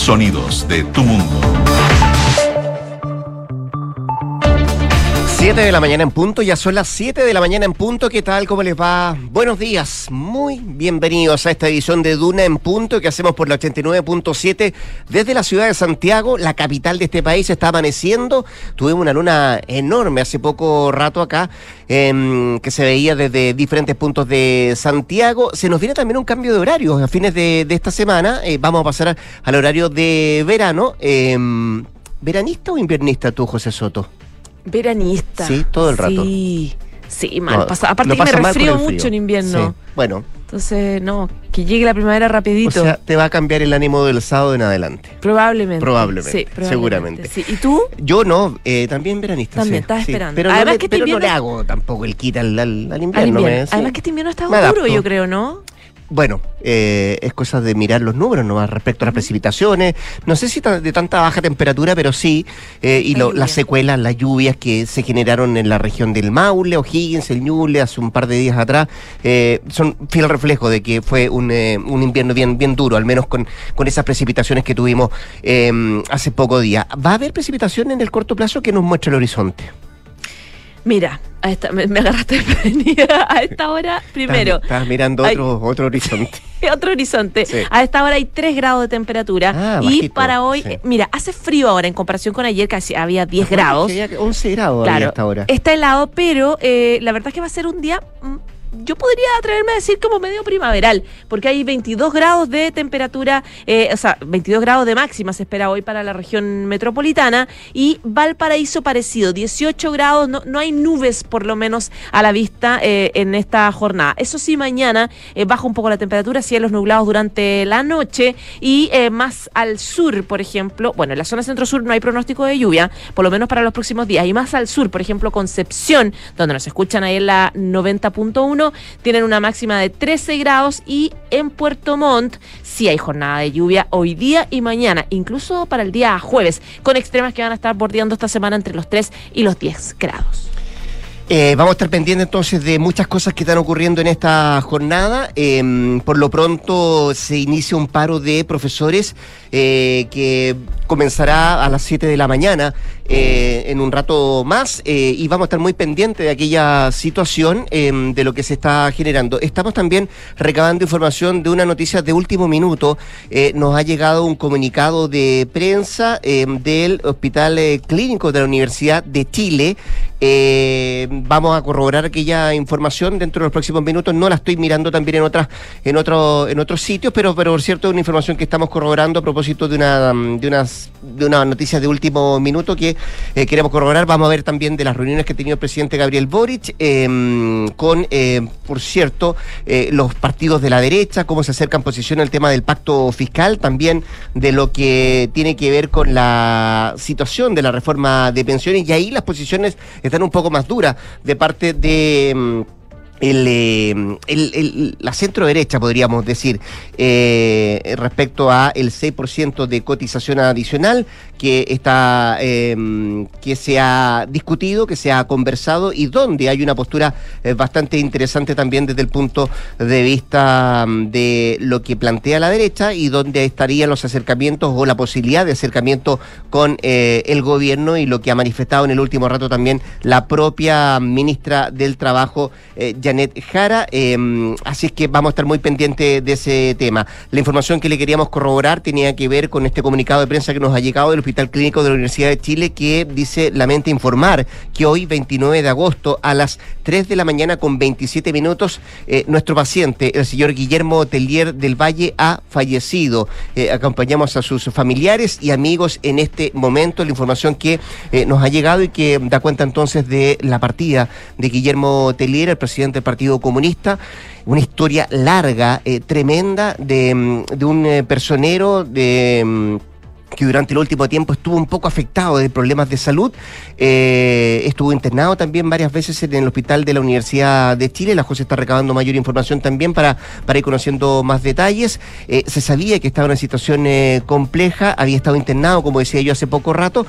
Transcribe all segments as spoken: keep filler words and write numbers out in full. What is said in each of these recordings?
Sonidos de tu mundo. siete de la mañana en punto, ya son las siete de la mañana en punto. ¿Qué tal? ¿Cómo les va? Buenos días, muy bienvenidos a esta edición de Duna en Punto que hacemos por la ochenta y nueve punto siete desde la ciudad de Santiago, la capital de este país. Está amaneciendo, tuvimos una luna enorme hace poco rato acá, eh, que se veía desde diferentes puntos de Santiago. Se nos viene también un cambio de horario a fines de, de esta semana. Eh, vamos a pasar al horario de verano. Eh, ¿Veranista o inviernista tú, José Soto? Veranista. Sí, todo el rato. Sí, sí, mal. No, pasa, aparte lo que me pasa mal resfrío con el mucho frío. en invierno. Sí. Bueno, Entonces, no, que llegue la primavera rapidito. o sea, te va a cambiar el ánimo del sábado en adelante. probablemente. Probablemente, Sí, probablemente. seguramente. Sí. ¿Y tú? Yo no, eh, también veranista. También, sí, estás sí. esperando. Pero, Además no, le, que este pero no invierno- le hago tampoco el quita al, al, al invierno. Al invierno. me- sí. Además que este invierno está Me duro, adapto. yo creo, ¿no? Bueno, eh, es cosa de mirar los números nomás respecto a las precipitaciones. No sé si ta- de tanta baja temperatura, pero sí. Eh, y La lo- lluvia. las secuelas, las lluvias que se generaron en la región del Maule, O'Higgins, el Ñuble, hace un par de días atrás, eh, son fiel reflejo de que fue un, eh, un invierno bien, bien duro, al menos con, con esas precipitaciones que tuvimos eh, hace pocos días. ¿Va a haber precipitación en el corto plazo que nos muestre el horizonte? Mira, a esta, me, me agarraste desprevenida. A esta hora, primero, Estás, estás mirando Ay. otro, otro horizonte. otro horizonte. Sí. A esta hora hay tres grados de temperatura. Ah, y bajito, para hoy, sí. eh, mira, hace frío ahora en comparación con ayer, casi había diez grados. Que había once grados había Claro, hasta ahora. está helado, pero eh, la verdad es que va a ser un día, mm, yo podría atreverme a decir como medio primaveral, porque hay veintidós grados de temperatura, eh, o sea, veintidós grados de máxima se espera hoy para la región metropolitana, y Valparaíso parecido, dieciocho grados, no, no hay nubes por lo menos a la vista eh, en esta jornada. Eso sí, mañana eh, baja un poco la temperatura, cielos nublados durante la noche, y eh, más al sur, por ejemplo, bueno, en la zona centro-sur no hay pronóstico de lluvia, por lo menos para los próximos días, y más al sur, por ejemplo, Concepción, donde nos escuchan ahí en la noventa punto uno, tienen una máxima de trece grados, y en Puerto Montt sí hay jornada de lluvia hoy día y mañana, incluso para el día jueves, con extremas que van a estar bordeando esta semana entre los tres y los diez grados. Eh, vamos a estar pendientes entonces de muchas cosas que están ocurriendo en esta jornada. Eh, por lo pronto se inicia un paro de profesores eh, que comenzará a las siete de la mañana eh, en un rato más, eh, y vamos a estar muy pendientes de aquella situación, eh, de lo que se está generando. Estamos también recabando información de una noticia de último minuto. Eh, nos ha llegado un comunicado de prensa eh, del Hospital eh, Clínico de la Universidad de Chile. Eh, vamos a corroborar aquella información dentro de los próximos minutos. No la estoy mirando también en otras, en otro, en otros sitios, pero, pero por cierto, es una información que estamos corroborando a propósito de una, de unas, de una noticia de último minuto que eh, queremos corroborar. Vamos a ver también de las reuniones que ha tenido el presidente Gabriel Boric eh, con, eh, por cierto, eh, los partidos de la derecha, cómo se acercan posiciones al tema del pacto fiscal, también de lo que tiene que ver con la situación de la reforma de pensiones, y ahí las posiciones están un poco más duras de parte de el, eh, el, el, la centro derecha, podríamos decir, eh, respecto a el seis por ciento de cotización adicional que está eh, que se ha discutido, que se ha conversado, y donde hay una postura eh, bastante interesante también desde el punto de vista de lo que plantea la derecha, y donde estarían los acercamientos o la posibilidad de acercamiento con eh, el gobierno, y lo que ha manifestado en el último rato también la propia ministra del Trabajo, eh, Janet Jara. Eh, así es que vamos a estar muy pendientes de ese tema. La información que le queríamos corroborar tenía que ver con este comunicado de prensa que nos ha llegado del Hospital Clínico de la Universidad de Chile, que dice: lamenta informar que hoy, veintinueve de agosto, a las tres de la mañana con veintisiete minutos, eh, nuestro paciente, el señor Guillermo Tellier del Valle, ha fallecido. Eh, acompañamos a sus familiares y amigos en este momento. La información que eh, nos ha llegado y que da cuenta entonces de la partida de Guillermo Tellier, el presidente del Partido Comunista. Una historia larga, eh, tremenda, de, de un eh, personero de... que durante el último tiempo estuvo un poco afectado de problemas de salud. Eh, estuvo internado también varias veces en el hospital de la Universidad de Chile. La José está recabando mayor información también para, para ir conociendo más detalles. Eh, se sabía que estaba en una situación eh, compleja, había estado internado, como decía yo, hace poco rato,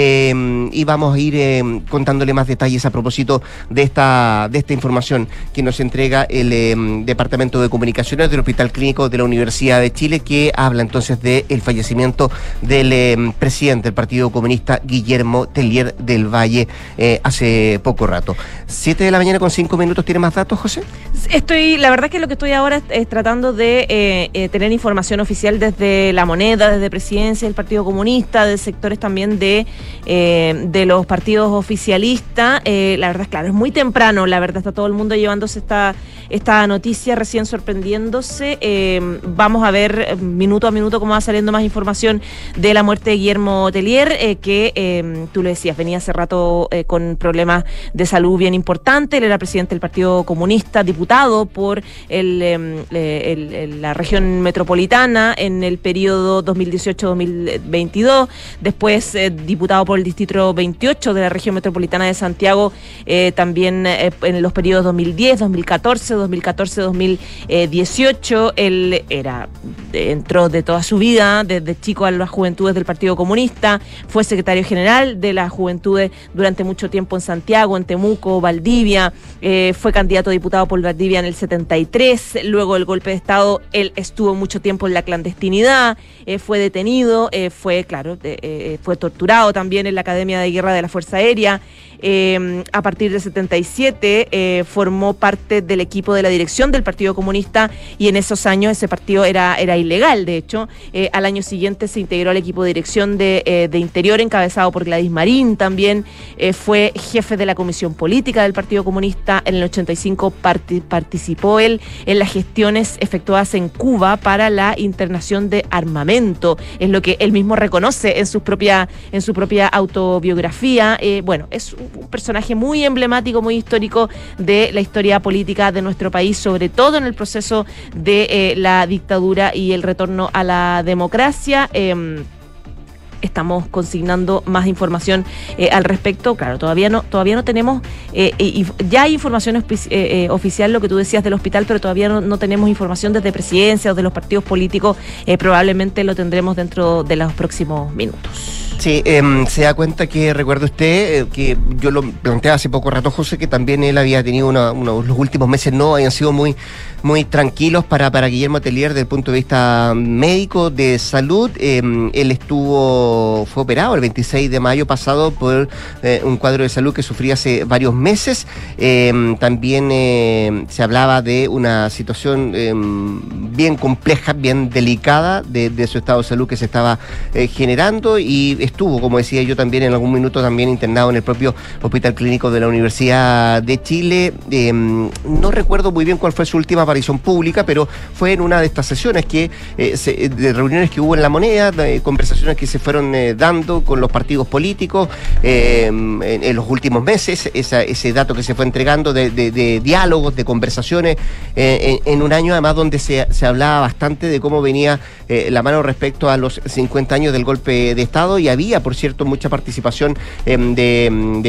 eh, y vamos a ir eh, contándole más detalles a propósito de esta, de esta información que nos entrega el eh, Departamento de Comunicaciones del Hospital Clínico de la Universidad de Chile, que habla entonces del fallecimiento del eh, presidente del Partido Comunista, Guillermo Tellier del Valle, eh, hace poco rato. Siete de la mañana con cinco minutos. ¿Tiene más datos, José? Estoy, la verdad que lo que estoy ahora es, es tratando de eh, eh, tener información oficial desde La Moneda, desde Presidencia del Partido Comunista, de sectores también de, eh, de los partidos oficialistas. Eh, la verdad es claro, es muy temprano, la verdad está todo el mundo llevándose esta, esta noticia, recién sorprendiéndose. Eh, vamos a ver minuto a minuto cómo va saliendo más información de la muerte de Guillermo Tellier, eh, que eh, tú lo decías, venía hace rato eh, con problemas de salud bien importantes. Él era presidente del Partido Comunista, diputado por el, eh, el, el, la región metropolitana en el periodo dos mil dieciocho a dos mil veintidós, después eh, diputado por el distrito veintiocho de la región metropolitana de Santiago, eh, también eh, en los periodos dos mil diez, dos mil catorce, dos mil catorce, dos mil dieciocho. Él era, entró de toda su vida, desde chico a las juventudes del Partido Comunista, fue secretario general de las juventudes durante mucho tiempo en Santiago, en Temuco, Valdivia, eh, fue candidato a diputado por Valdivia en el setenta y tres, luego del golpe de Estado él estuvo mucho tiempo en la clandestinidad, eh, fue detenido, eh, fue, claro, eh, fue torturado también en la Academia de Guerra de la Fuerza Aérea. Eh, a partir del setenta y siete eh, formó parte del equipo de la dirección del Partido Comunista, y en esos años ese partido era, era ilegal, de hecho. Eh, al año siguiente se integró al equipo de dirección de, eh, de Interior, encabezado por Gladys Marín también. Eh, fue jefe de la Comisión Política del Partido Comunista. En el ochenta y cinco part- participó él en las gestiones efectuadas en Cuba para la internación de armamento, es lo que él mismo reconoce en su propia, en su propia autobiografía. Eh, bueno, es un un personaje muy emblemático, muy histórico de la historia política de nuestro país, sobre todo en el proceso de eh, la dictadura y el retorno a la democracia. Eh, Estamos consignando más información eh, al respecto. Claro, todavía no, todavía no tenemos, eh, y ya hay información ofici- eh, eh, oficial, lo que tú decías del hospital, pero todavía no, no tenemos información desde Presidencia o de los partidos políticos. Eh, probablemente lo tendremos dentro de los próximos minutos. Sí, eh, se da cuenta que, recuerda usted, eh, que yo lo planteé hace poco rato, José, que también él había tenido una, una, los últimos meses no habían sido muy, muy tranquilos para, para Guillermo Tellier desde el punto de vista médico, de salud. Eh, él estuvo, fue operado el veintiséis de mayo pasado por eh, un cuadro de salud que sufría hace varios meses. Eh, también eh, se hablaba de una situación eh, bien compleja, bien delicada de, de su estado de salud que se estaba eh, generando, y estuvo, como decía yo también, en algún minuto también internado en el propio Hospital Clínico de la Universidad de Chile. Eh, no recuerdo muy bien cuál fue su última aparición pública, pero fue en una de estas sesiones que eh, se, de reuniones que hubo en La Moneda, de conversaciones que se fueron eh, dando con los partidos políticos eh, en, en los últimos meses, esa, ese dato que se fue entregando de, de, de diálogos, de conversaciones eh, en, en un año además donde se, se hablaba bastante de cómo venía eh, la mano respecto a los cincuenta años del golpe de Estado, y había, por cierto, mucha participación eh, de,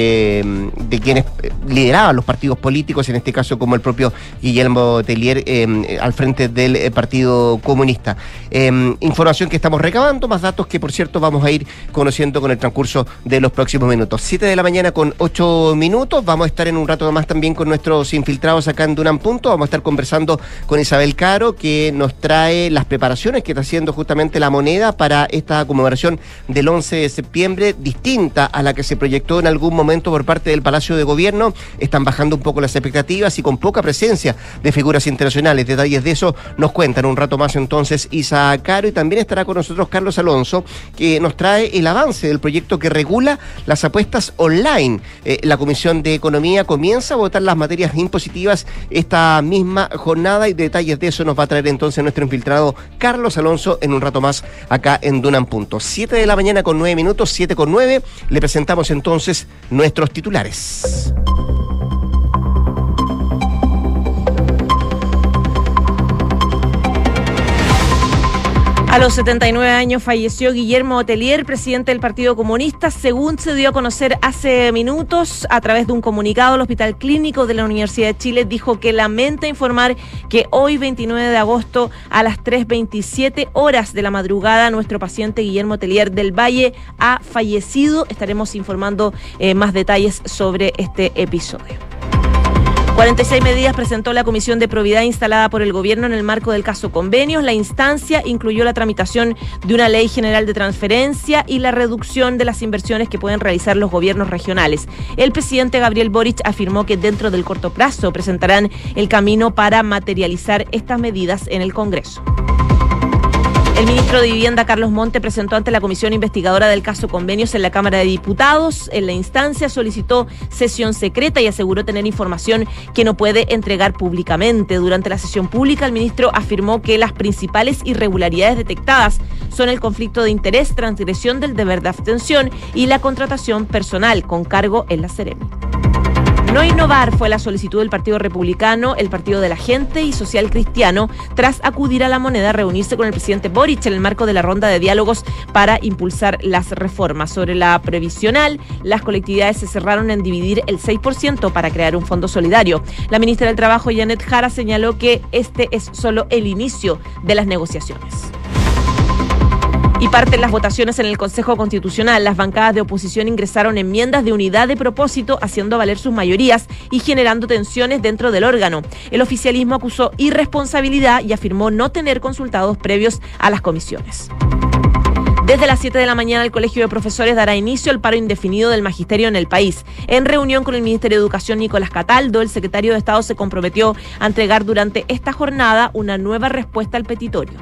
de, de quienes lideraban los partidos políticos, en este caso como el propio Guillermo Tellier eh, al frente del eh, Partido Comunista. Eh, información que estamos recabando, más datos que, por cierto, vamos a ir conociendo con el transcurso de los próximos minutos. Siete de la mañana con ocho minutos, vamos a estar en un rato más también con nuestros infiltrados acá en Duna en Punto. Vamos a estar conversando con Isabel Caro, que nos trae las preparaciones que está haciendo justamente La Moneda para esta conmemoración del once de septiembre, distinta a la que se proyectó en algún momento por parte del Palacio de Gobierno. Están bajando un poco las expectativas y con poca presencia de figuras internacionales. Detalles de eso nos cuentan un rato más entonces Isa Caro, y también estará con nosotros Carlos Alonso, que nos trae el avance del proyecto que regula las apuestas online. Eh, la Comisión de Economía comienza a votar las materias impositivas esta misma jornada, y detalles de eso nos va a traer entonces nuestro infiltrado Carlos Alonso en un rato más acá en Duna en Punto. Siete de la mañana con nueve minutos, siete con nueve. Le presentamos entonces nuestros titulares. A los setenta y nueve años falleció Guillermo Tellier, presidente del Partido Comunista. Según se dio a conocer hace minutos, a través de un comunicado, el Hospital Clínico de la Universidad de Chile dijo que lamenta informar que hoy, veintinueve de agosto, a las tres veintisiete horas de la madrugada, nuestro paciente Guillermo Tellier del Valle ha fallecido. Estaremos informando eh, más detalles sobre este episodio. cuarenta y seis medidas presentó la Comisión de Probidad instalada por el Gobierno en el marco del caso Convenios. La instancia incluyó la tramitación de una ley general de transferencia y la reducción de las inversiones que pueden realizar los gobiernos regionales. El presidente Gabriel Boric afirmó que dentro del corto plazo presentarán el camino para materializar estas medidas en el Congreso. El ministro de Vivienda, Carlos Monte, presentó ante la comisión investigadora del caso Convenios en la Cámara de Diputados. En la instancia solicitó sesión secreta y aseguró tener información que no puede entregar públicamente. Durante la sesión pública, el ministro afirmó que las principales irregularidades detectadas son el conflicto de interés, transgresión del deber de abstención y la contratación personal con cargo en la Seremi. No innovar fue la solicitud del Partido Republicano, el Partido de la Gente y Social Cristiano tras acudir a La Moneda a reunirse con el presidente Boric en el marco de la ronda de diálogos para impulsar las reformas. Sobre la previsional, las colectividades se cerraron en dividir el seis por ciento para crear un fondo solidario. La ministra del Trabajo, Janet Jara, señaló que este es solo el inicio de las negociaciones. Y parten las votaciones en el Consejo Constitucional. Las bancadas de oposición ingresaron enmiendas de unidad de propósito, haciendo valer sus mayorías y generando tensiones dentro del órgano. El oficialismo acusó irresponsabilidad y afirmó no tener consultados previos a las comisiones. Desde las siete de la mañana, el Colegio de Profesores dará inicio al paro indefinido del magisterio en el país. En reunión con el Ministerio de Educación, Nicolás Cataldo, el secretario de Estado se comprometió a entregar durante esta jornada una nueva respuesta al petitorio.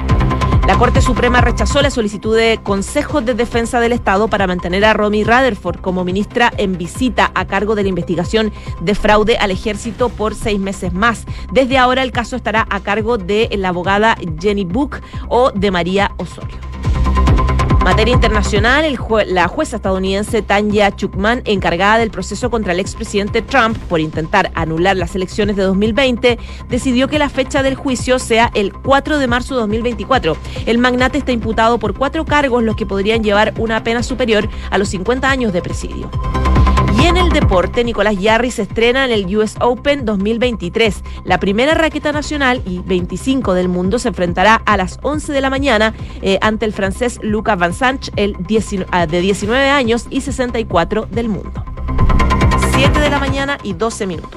La Corte Suprema rechazó la solicitud de consejos de defensa del Estado para mantener a Romy Rutherford como ministra en visita a cargo de la investigación de fraude al ejército por seis meses más. Desde ahora el caso estará a cargo de la abogada Jenny Book o de María Osorio. Materia internacional, el jue- la jueza estadounidense Tanya Chukman, encargada del proceso contra el expresidente Trump por intentar anular las elecciones de dos mil veinte, decidió que la fecha del juicio sea el cuatro de marzo de dos mil veinticuatro. El magnate está imputado por cuatro cargos, los que podrían llevar una pena superior a los cincuenta años de presidio. Y en el deporte, Nicolás Jarry se estrena en el U S Open dos mil veintitrés. La primera raqueta nacional y veinticinco del mundo se enfrentará a las once de la mañana eh, ante el francés Luca Van Sant, el diecinueve, de diecinueve años y sesenta y cuatro del mundo. siete de la mañana y doce minutos.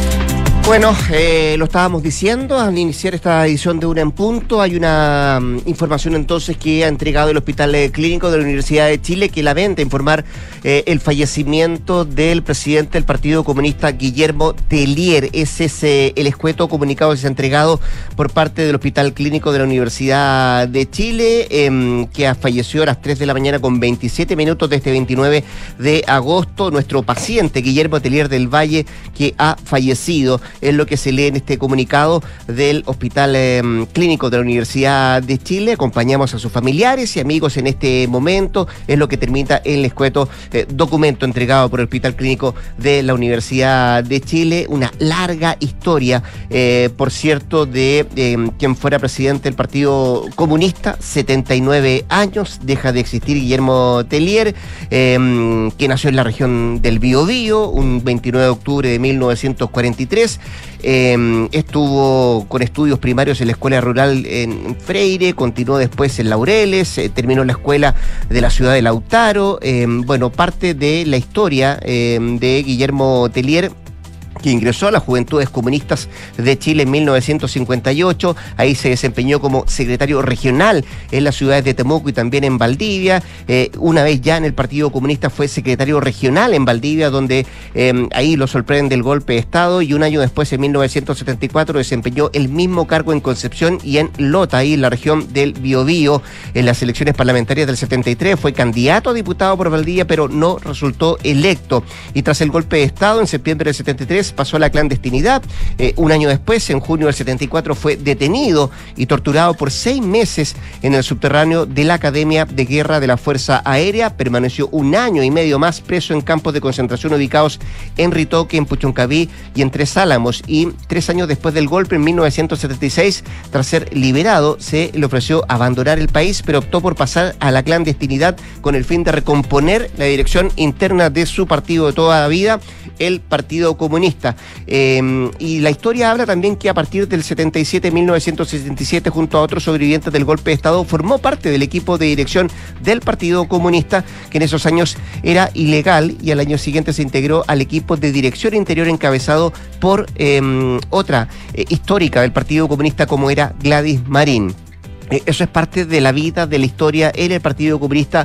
Bueno, eh, lo estábamos diciendo al iniciar esta edición de Una en Punto. Hay una um, información entonces que ha entregado el Hospital eh, Clínico de la Universidad de Chile, que lamenta informar eh, el fallecimiento del presidente del Partido Comunista, Guillermo Tellier. Ese es eh, el escueto comunicado que se ha entregado por parte del Hospital Clínico de la Universidad de Chile, eh, que ha fallecido a las tres de la mañana con veintisiete minutos de este veintinueve de agosto. Nuestro paciente, Guillermo Tellier del Valle, que ha fallecido. Es lo que se lee en este comunicado del Hospital eh, Clínico de la Universidad de Chile. Acompañamos a sus familiares y amigos en este momento. Es lo que termina el escueto eh, documento entregado por el Hospital Clínico de la Universidad de Chile. Una larga historia, eh, por cierto, de eh, quien fuera presidente del Partido Comunista. setenta y nueve años, deja de existir Guillermo Tellier, eh, que nació en la región del Biobío un veintinueve de octubre de mil novecientos cuarenta y tres. Eh, estuvo con estudios primarios en la escuela rural en Freire, continuó después en Laureles, eh, terminó la escuela de la ciudad de Lautaro. Eh, bueno, parte de la historia eh, de Guillermo Tellier, que ingresó a las Juventudes Comunistas de Chile en mil novecientos cincuenta y ocho. Ahí se desempeñó como secretario regional en las ciudades de Temuco y también en Valdivia. Eh, una vez ya en el Partido Comunista fue secretario regional en Valdivia, donde eh, ahí lo sorprende el golpe de Estado, y un año después, en mil novecientos setenta y cuatro, desempeñó el mismo cargo en Concepción y en Lota, ahí en la región del Biobío. En las elecciones parlamentarias del setenta y tres fue candidato a diputado por Valdivia, pero no resultó electo. Y tras el golpe de Estado, en septiembre del setenta y tres, vez pasó a la clandestinidad. Eh, un año después, en junio del setenta y cuatro, fue detenido y torturado por seis meses en el subterráneo de la Academia de Guerra de la Fuerza Aérea. Permaneció un año y medio más preso en campos de concentración ubicados en Ritoque, en Puchuncaví y en Tres Álamos. Y tres años después del golpe, en mil novecientos setenta y seis, tras ser liberado, se le ofreció abandonar el país, pero optó por pasar a la clandestinidad con el fin de recomponer la dirección interna de su partido de toda la vida, el Partido Comunista. Eh, y la historia habla también que a partir del setenta y siete, mil novecientos setenta y siete, junto a otros sobrevivientes del golpe de Estado, formó parte del equipo de dirección del Partido Comunista, que en esos años era ilegal, y al año siguiente se integró al equipo de dirección interior encabezado por eh, otra eh, histórica del Partido Comunista, como era Gladys Marín. Eso es parte de la vida, de la historia en el Partido Comunista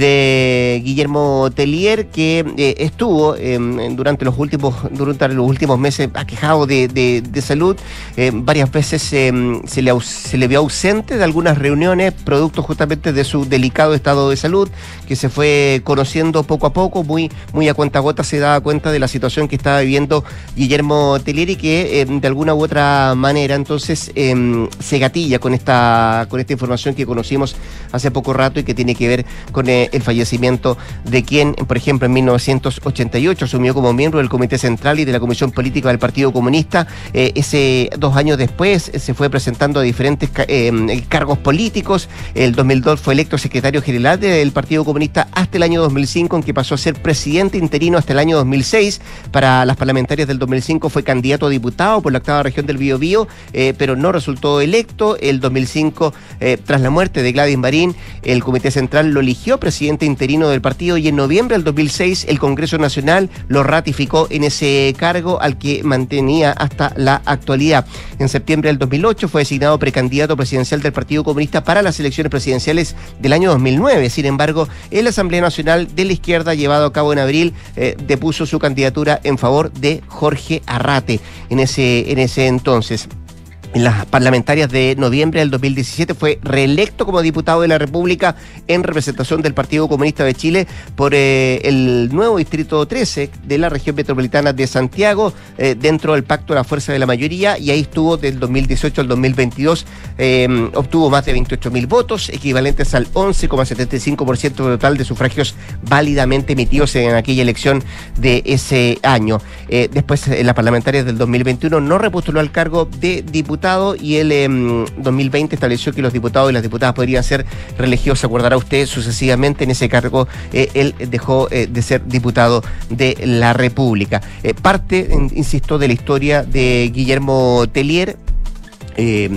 de Guillermo Tellier, que eh, estuvo eh, durante los últimos durante los últimos meses aquejado de, de, de salud. Eh, varias veces eh, se, le, se le vio ausente de algunas reuniones, producto justamente de su delicado estado de salud, que se fue conociendo poco a poco, muy, muy a cuentagotas se daba cuenta de la situación que estaba viviendo Guillermo Tellier, y que eh, de alguna u otra manera entonces eh, se gatilla con esta con esta información que conocimos hace poco rato y que tiene que ver con eh, el fallecimiento de quien, por ejemplo, en mil novecientos ochenta y ocho asumió como miembro del Comité Central y de la Comisión Política del Partido Comunista. Eh, ese dos años después eh, se fue presentando a diferentes eh, cargos políticos. El dos mil dos fue electo secretario general del Partido Comunista hasta el año dos mil cinco, en que pasó a ser presidente interino hasta el año dos mil seis. Para las parlamentarias del dos mil cinco fue candidato a diputado por la octava región del Biobío, eh, pero no resultó electo. El dos mil cinco, Eh, tras la muerte de Gladys Marín, el Comité Central lo eligió presidente interino del partido, y en noviembre del dos mil seis el Congreso Nacional lo ratificó en ese cargo, al que mantenía hasta la actualidad. En septiembre del dos mil ocho fue designado precandidato presidencial del Partido Comunista para las elecciones presidenciales del año dos mil nueve. Sin embargo, en la Asamblea Nacional de la Izquierda, llevado a cabo en abril, eh, depuso su candidatura en favor de Jorge Arrate en ese, en ese entonces. En las parlamentarias de noviembre del dos mil diecisiete fue reelecto como diputado de la República en representación del Partido Comunista de Chile por eh, el nuevo Distrito trece de la región metropolitana de Santiago, eh, dentro del Pacto de la Fuerza de la Mayoría, y ahí estuvo del dos mil dieciocho al dos mil veintidós, eh, obtuvo más de veintiocho mil votos, equivalentes al once coma setenta y cinco por ciento total de sufragios válidamente emitidos en aquella elección de ese año. Eh, después, en las parlamentarias del dos mil veintiuno, no repostuló al cargo de diputado, y el eh, dos mil veinte estableció que los diputados y las diputadas podrían ser reelegidos, se acordará usted, sucesivamente. En ese cargo eh, él dejó eh, de ser diputado de la República. Eh, parte, en, insisto, de la historia de Guillermo Tellier, eh,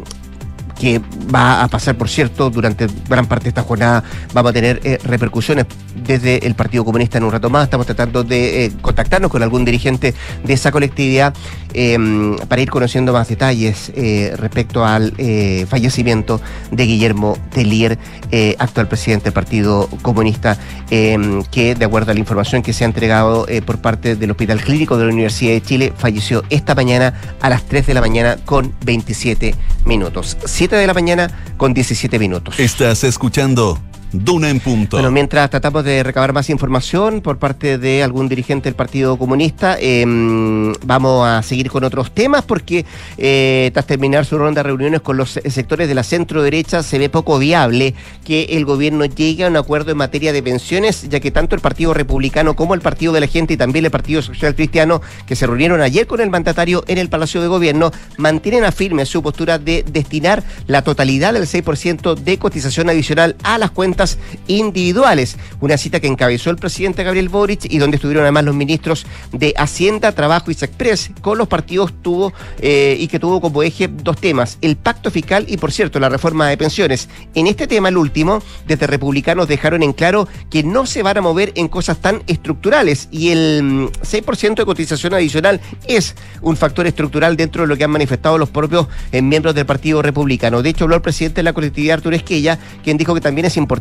que va a pasar, por cierto, durante gran parte de esta jornada. Vamos a tener eh, repercusiones desde el Partido Comunista en un rato más. Estamos tratando de eh, contactarnos con algún dirigente de esa colectividad eh, para ir conociendo más detalles eh, respecto al eh, fallecimiento de Guillermo Tellier, eh, actual presidente del Partido Comunista, eh, que, de acuerdo a la información que se ha entregado eh, por parte del Hospital Clínico de la Universidad de Chile, falleció esta mañana a las tres de la mañana con veintisiete minutos. siete de la mañana con diecisiete minutos. Estás escuchando Duna en Punto. Bueno, mientras tratamos de recabar más información por parte de algún dirigente del Partido Comunista, eh, vamos a seguir con otros temas, porque eh, tras terminar su ronda de reuniones con los sectores de la centro derecha, se ve poco viable que el gobierno llegue a un acuerdo en materia de pensiones, ya que tanto el Partido Republicano como el Partido de la Gente y también el Partido Social Cristiano, que se reunieron ayer con el mandatario en el Palacio de Gobierno, mantienen a firme su postura de destinar la totalidad del seis por ciento de cotización adicional a las cuentas individuales. Una cita que encabezó el presidente Gabriel Boric, y donde estuvieron además los ministros de Hacienda, Trabajo y SECPRES, con los partidos tuvo eh, y que tuvo como eje dos temas: el pacto fiscal y, por cierto, la reforma de pensiones. En este tema, el último, desde Republicanos dejaron en claro que no se van a mover en cosas tan estructurales, y el seis por ciento de cotización adicional es un factor estructural dentro de lo que han manifestado los propios eh, miembros del Partido Republicano. De hecho, habló el presidente de la colectividad, Arturo Esquella, quien dijo que también es importante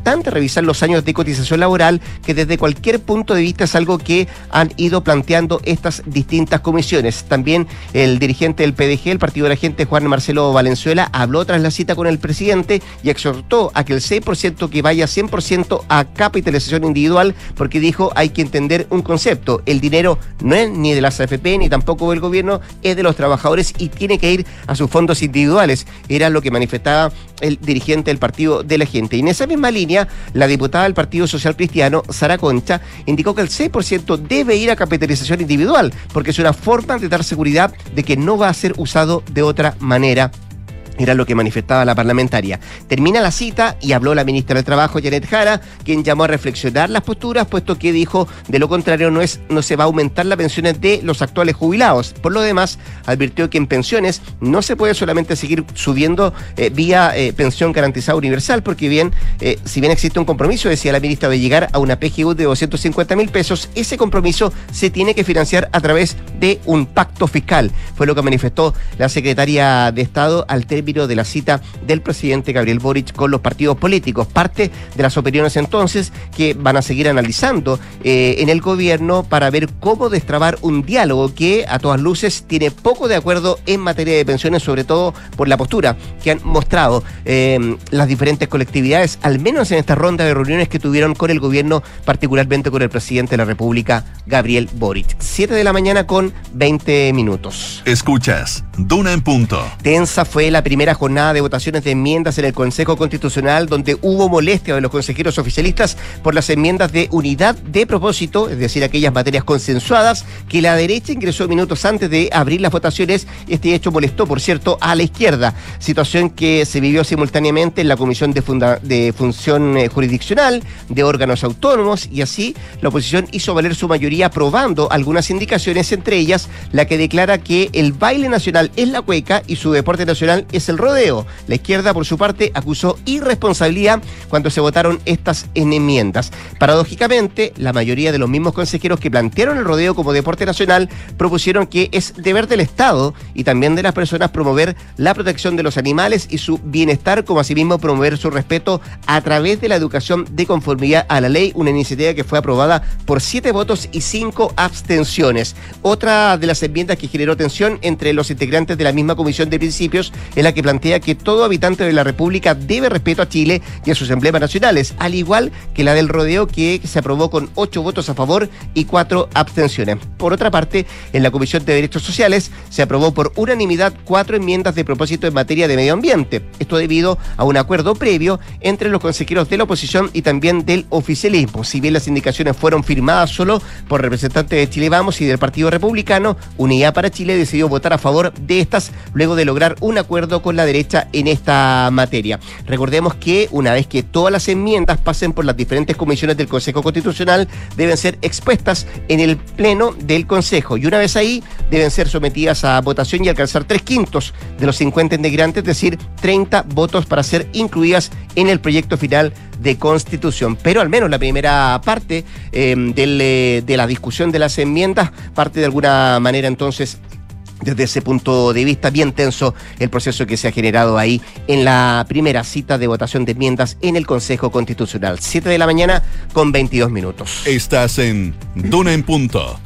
importante revisar los años de cotización laboral, que desde cualquier punto de vista es algo que han ido planteando estas distintas comisiones. También el dirigente del P D G, el Partido de la Gente, Juan Marcelo Valenzuela, habló tras la cita con el presidente y exhortó a que el seis por ciento que vaya cien por ciento a capitalización individual, porque dijo hay que entender un concepto: el dinero no es ni de las A F P ni tampoco del gobierno, es de los trabajadores y tiene que ir a sus fondos individuales. Era lo que manifestaba el dirigente del Partido de la Gente. Y en esa misma línea, la diputada del Partido Social Cristiano, Sara Concha, indicó que el seis por ciento debe ir a capitalización individual, porque es una forma de dar seguridad de que no va a ser usado de otra manera. Era lo que manifestaba la parlamentaria. Termina la cita y habló la ministra del Trabajo, Janet Jara, quien llamó a reflexionar las posturas, puesto que dijo, de lo contrario no es no se va a aumentar las pensiones de los actuales jubilados. Por lo demás, advirtió que en pensiones no se puede solamente seguir subiendo eh, vía eh, pensión garantizada universal, porque bien, eh, si bien existe un compromiso, decía la ministra, de llegar a una P G U de doscientos cincuenta mil pesos, ese compromiso se tiene que financiar a través de un pacto fiscal. Fue lo que manifestó la secretaria de Estado al término de la cita del presidente Gabriel Boric con los partidos políticos. Parte de las opiniones entonces que van a seguir analizando eh, en el gobierno para ver cómo destrabar un diálogo que a todas luces tiene poco de acuerdo en materia de pensiones, sobre todo por la postura que han mostrado eh, las diferentes colectividades, al menos en esta ronda de reuniones que tuvieron con el gobierno, particularmente con el presidente de la República, Gabriel Boric. siete de la mañana con veinte minutos. Escuchas Duna en Punto. Tensa fue la primera jornada de votaciones de enmiendas en el Consejo Constitucional, donde hubo molestia de los consejeros oficialistas por las enmiendas de unidad de propósito, es decir, aquellas materias consensuadas que la derecha ingresó minutos antes de abrir las votaciones. Este hecho molestó, por cierto, a la izquierda, situación que se vivió simultáneamente en la Comisión de, Funda- de Función eh, Jurisdiccional, de órganos autónomos, y así la oposición hizo valer su mayoría aprobando algunas indicaciones, entre ellas la que declara que el baile nacional es la cueca y su deporte nacional es el rodeo. La izquierda, por su parte, acusó irresponsabilidad cuando se votaron estas enmiendas. Paradójicamente, la mayoría de los mismos consejeros que plantearon el rodeo como deporte nacional propusieron que es deber del Estado y también de las personas promover la protección de los animales y su bienestar, como asimismo promover su respeto a través de la educación de conformidad a la ley, una iniciativa que fue aprobada por siete votos y cinco abstenciones. Otra de las enmiendas que generó tensión entre los integrantes de la misma Comisión de Principios es la que plantea que todo habitante de la República debe respeto a Chile y a sus emblemas nacionales, al igual que la del rodeo, que se aprobó con ocho votos a favor y cuatro abstenciones. Por otra parte, en la Comisión de Derechos Sociales se aprobó por unanimidad cuatro enmiendas de propósito en materia de medio ambiente. Esto debido a un acuerdo previo entre los consejeros de la oposición y también del oficialismo. Si bien las indicaciones fueron firmadas solo por representantes de Chile Vamos y del Partido Republicano, Unidad para Chile decidió votar a favor de estas luego de lograr un acuerdo con la derecha en esta materia. Recordemos que una vez que todas las enmiendas pasen por las diferentes comisiones del Consejo Constitucional, deben ser expuestas en el pleno del Consejo, y una vez ahí deben ser sometidas a votación y alcanzar tres quintos de los cincuenta integrantes, es decir, treinta votos para ser incluidas en el proyecto final de Constitución. Pero al menos la primera parte eh, del, eh, de la discusión de las enmiendas parte de alguna manera entonces desde ese punto de vista bien tenso el proceso que se ha generado ahí en la primera cita de votación de enmiendas en el Consejo Constitucional. siete de la mañana con veintidós minutos. Estás en Duna en Punto.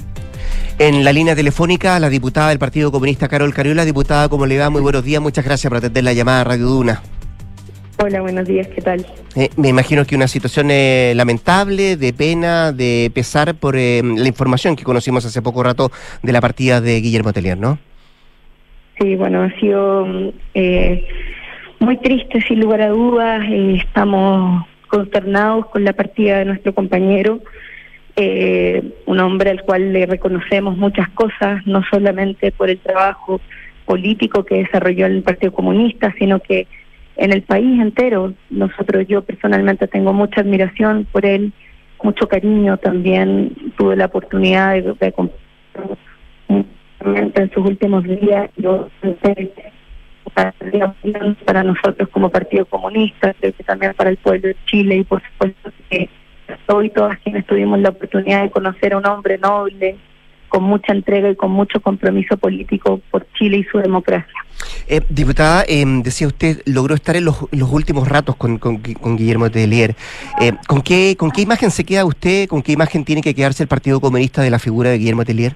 En la línea telefónica, la diputada del Partido Comunista, Carol Cariola. Diputada, ¿cómo le va? Muy buenos días, muchas gracias por atender la llamada a Radio Duna. Hola, buenos días, ¿qué tal? Eh, me imagino que una situación eh, lamentable, de pena, de pesar por eh, la información que conocimos hace poco rato de la partida de Guillermo Tellier, ¿no? Sí, bueno, ha sido eh, muy triste, sin lugar a dudas. Eh, estamos consternados con la partida de nuestro compañero, eh, un hombre al cual le reconocemos muchas cosas, no solamente por el trabajo político que desarrolló en el Partido Comunista, sino que en el país entero. Nosotros, yo personalmente tengo mucha admiración por él, mucho cariño también. Tuve la oportunidad de, de acompañarlo en sus últimos días. Yo para nosotros como Partido Comunista, creo que también para el pueblo de Chile, y por supuesto que hoy todas quienes tuvimos la oportunidad de conocer a un hombre noble, con mucha entrega y con mucho compromiso político por Chile y su democracia. Eh, diputada, eh, decía usted, logró estar en los, los últimos ratos con, con, con Guillermo Letelier. Eh, ¿con qué, ¿Con qué imagen se queda usted? ¿Con qué imagen tiene que quedarse el Partido Comunista de la figura de Guillermo Letelier?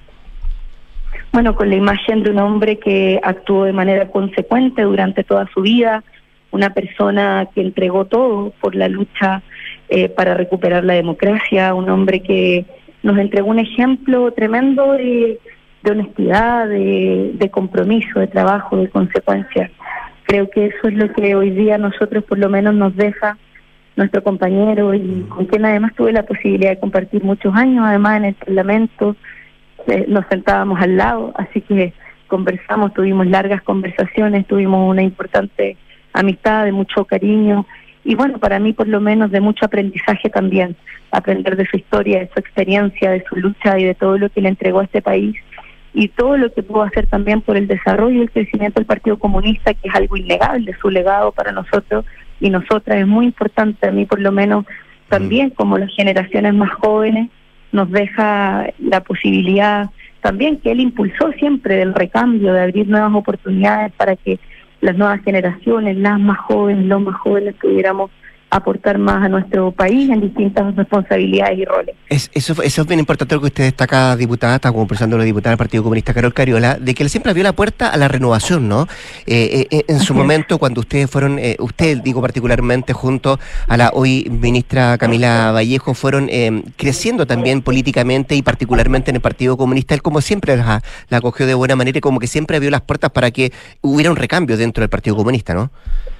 Bueno, con la imagen de un hombre que actuó de manera consecuente durante toda su vida, una persona que entregó todo por la lucha eh, para recuperar la democracia, un hombre que nos entregó un ejemplo tremendo de, de honestidad, de, de compromiso, de trabajo, de consecuencia. Creo que eso es lo que hoy día nosotros por lo menos nos deja nuestro compañero, y con quien además tuve la posibilidad de compartir muchos años, además en el Parlamento. Eh, nos sentábamos al lado, así que conversamos, tuvimos largas conversaciones, tuvimos una importante amistad, de mucho cariño, y bueno, para mí por lo menos de mucho aprendizaje también, aprender de su historia, de su experiencia, de su lucha y de todo lo que le entregó a este país, y todo lo que pudo hacer también por el desarrollo y el crecimiento del Partido Comunista, que es algo innegable. Su legado para nosotros y nosotras es muy importante. A mí por lo menos también, como las generaciones más jóvenes, nos deja la posibilidad también que él impulsó siempre del recambio, de abrir nuevas oportunidades para que las nuevas generaciones, las más jóvenes, los más jóvenes, pudiéramos aportar más a nuestro país en distintas responsabilidades y roles. Es, eso, eso es bien importante lo que usted destaca, diputada, está conversando la diputada del Partido Comunista Carol Cariola, de que él siempre abrió la puerta a la renovación, ¿no? Eh, eh, en su Así momento, es. cuando ustedes fueron, eh, usted, digo particularmente, junto a la hoy ministra Camila Vallejo, fueron eh, creciendo también políticamente y particularmente en el Partido Comunista, él como siempre la, la acogió de buena manera y como que siempre abrió las puertas para que hubiera un recambio dentro del Partido Comunista, ¿no?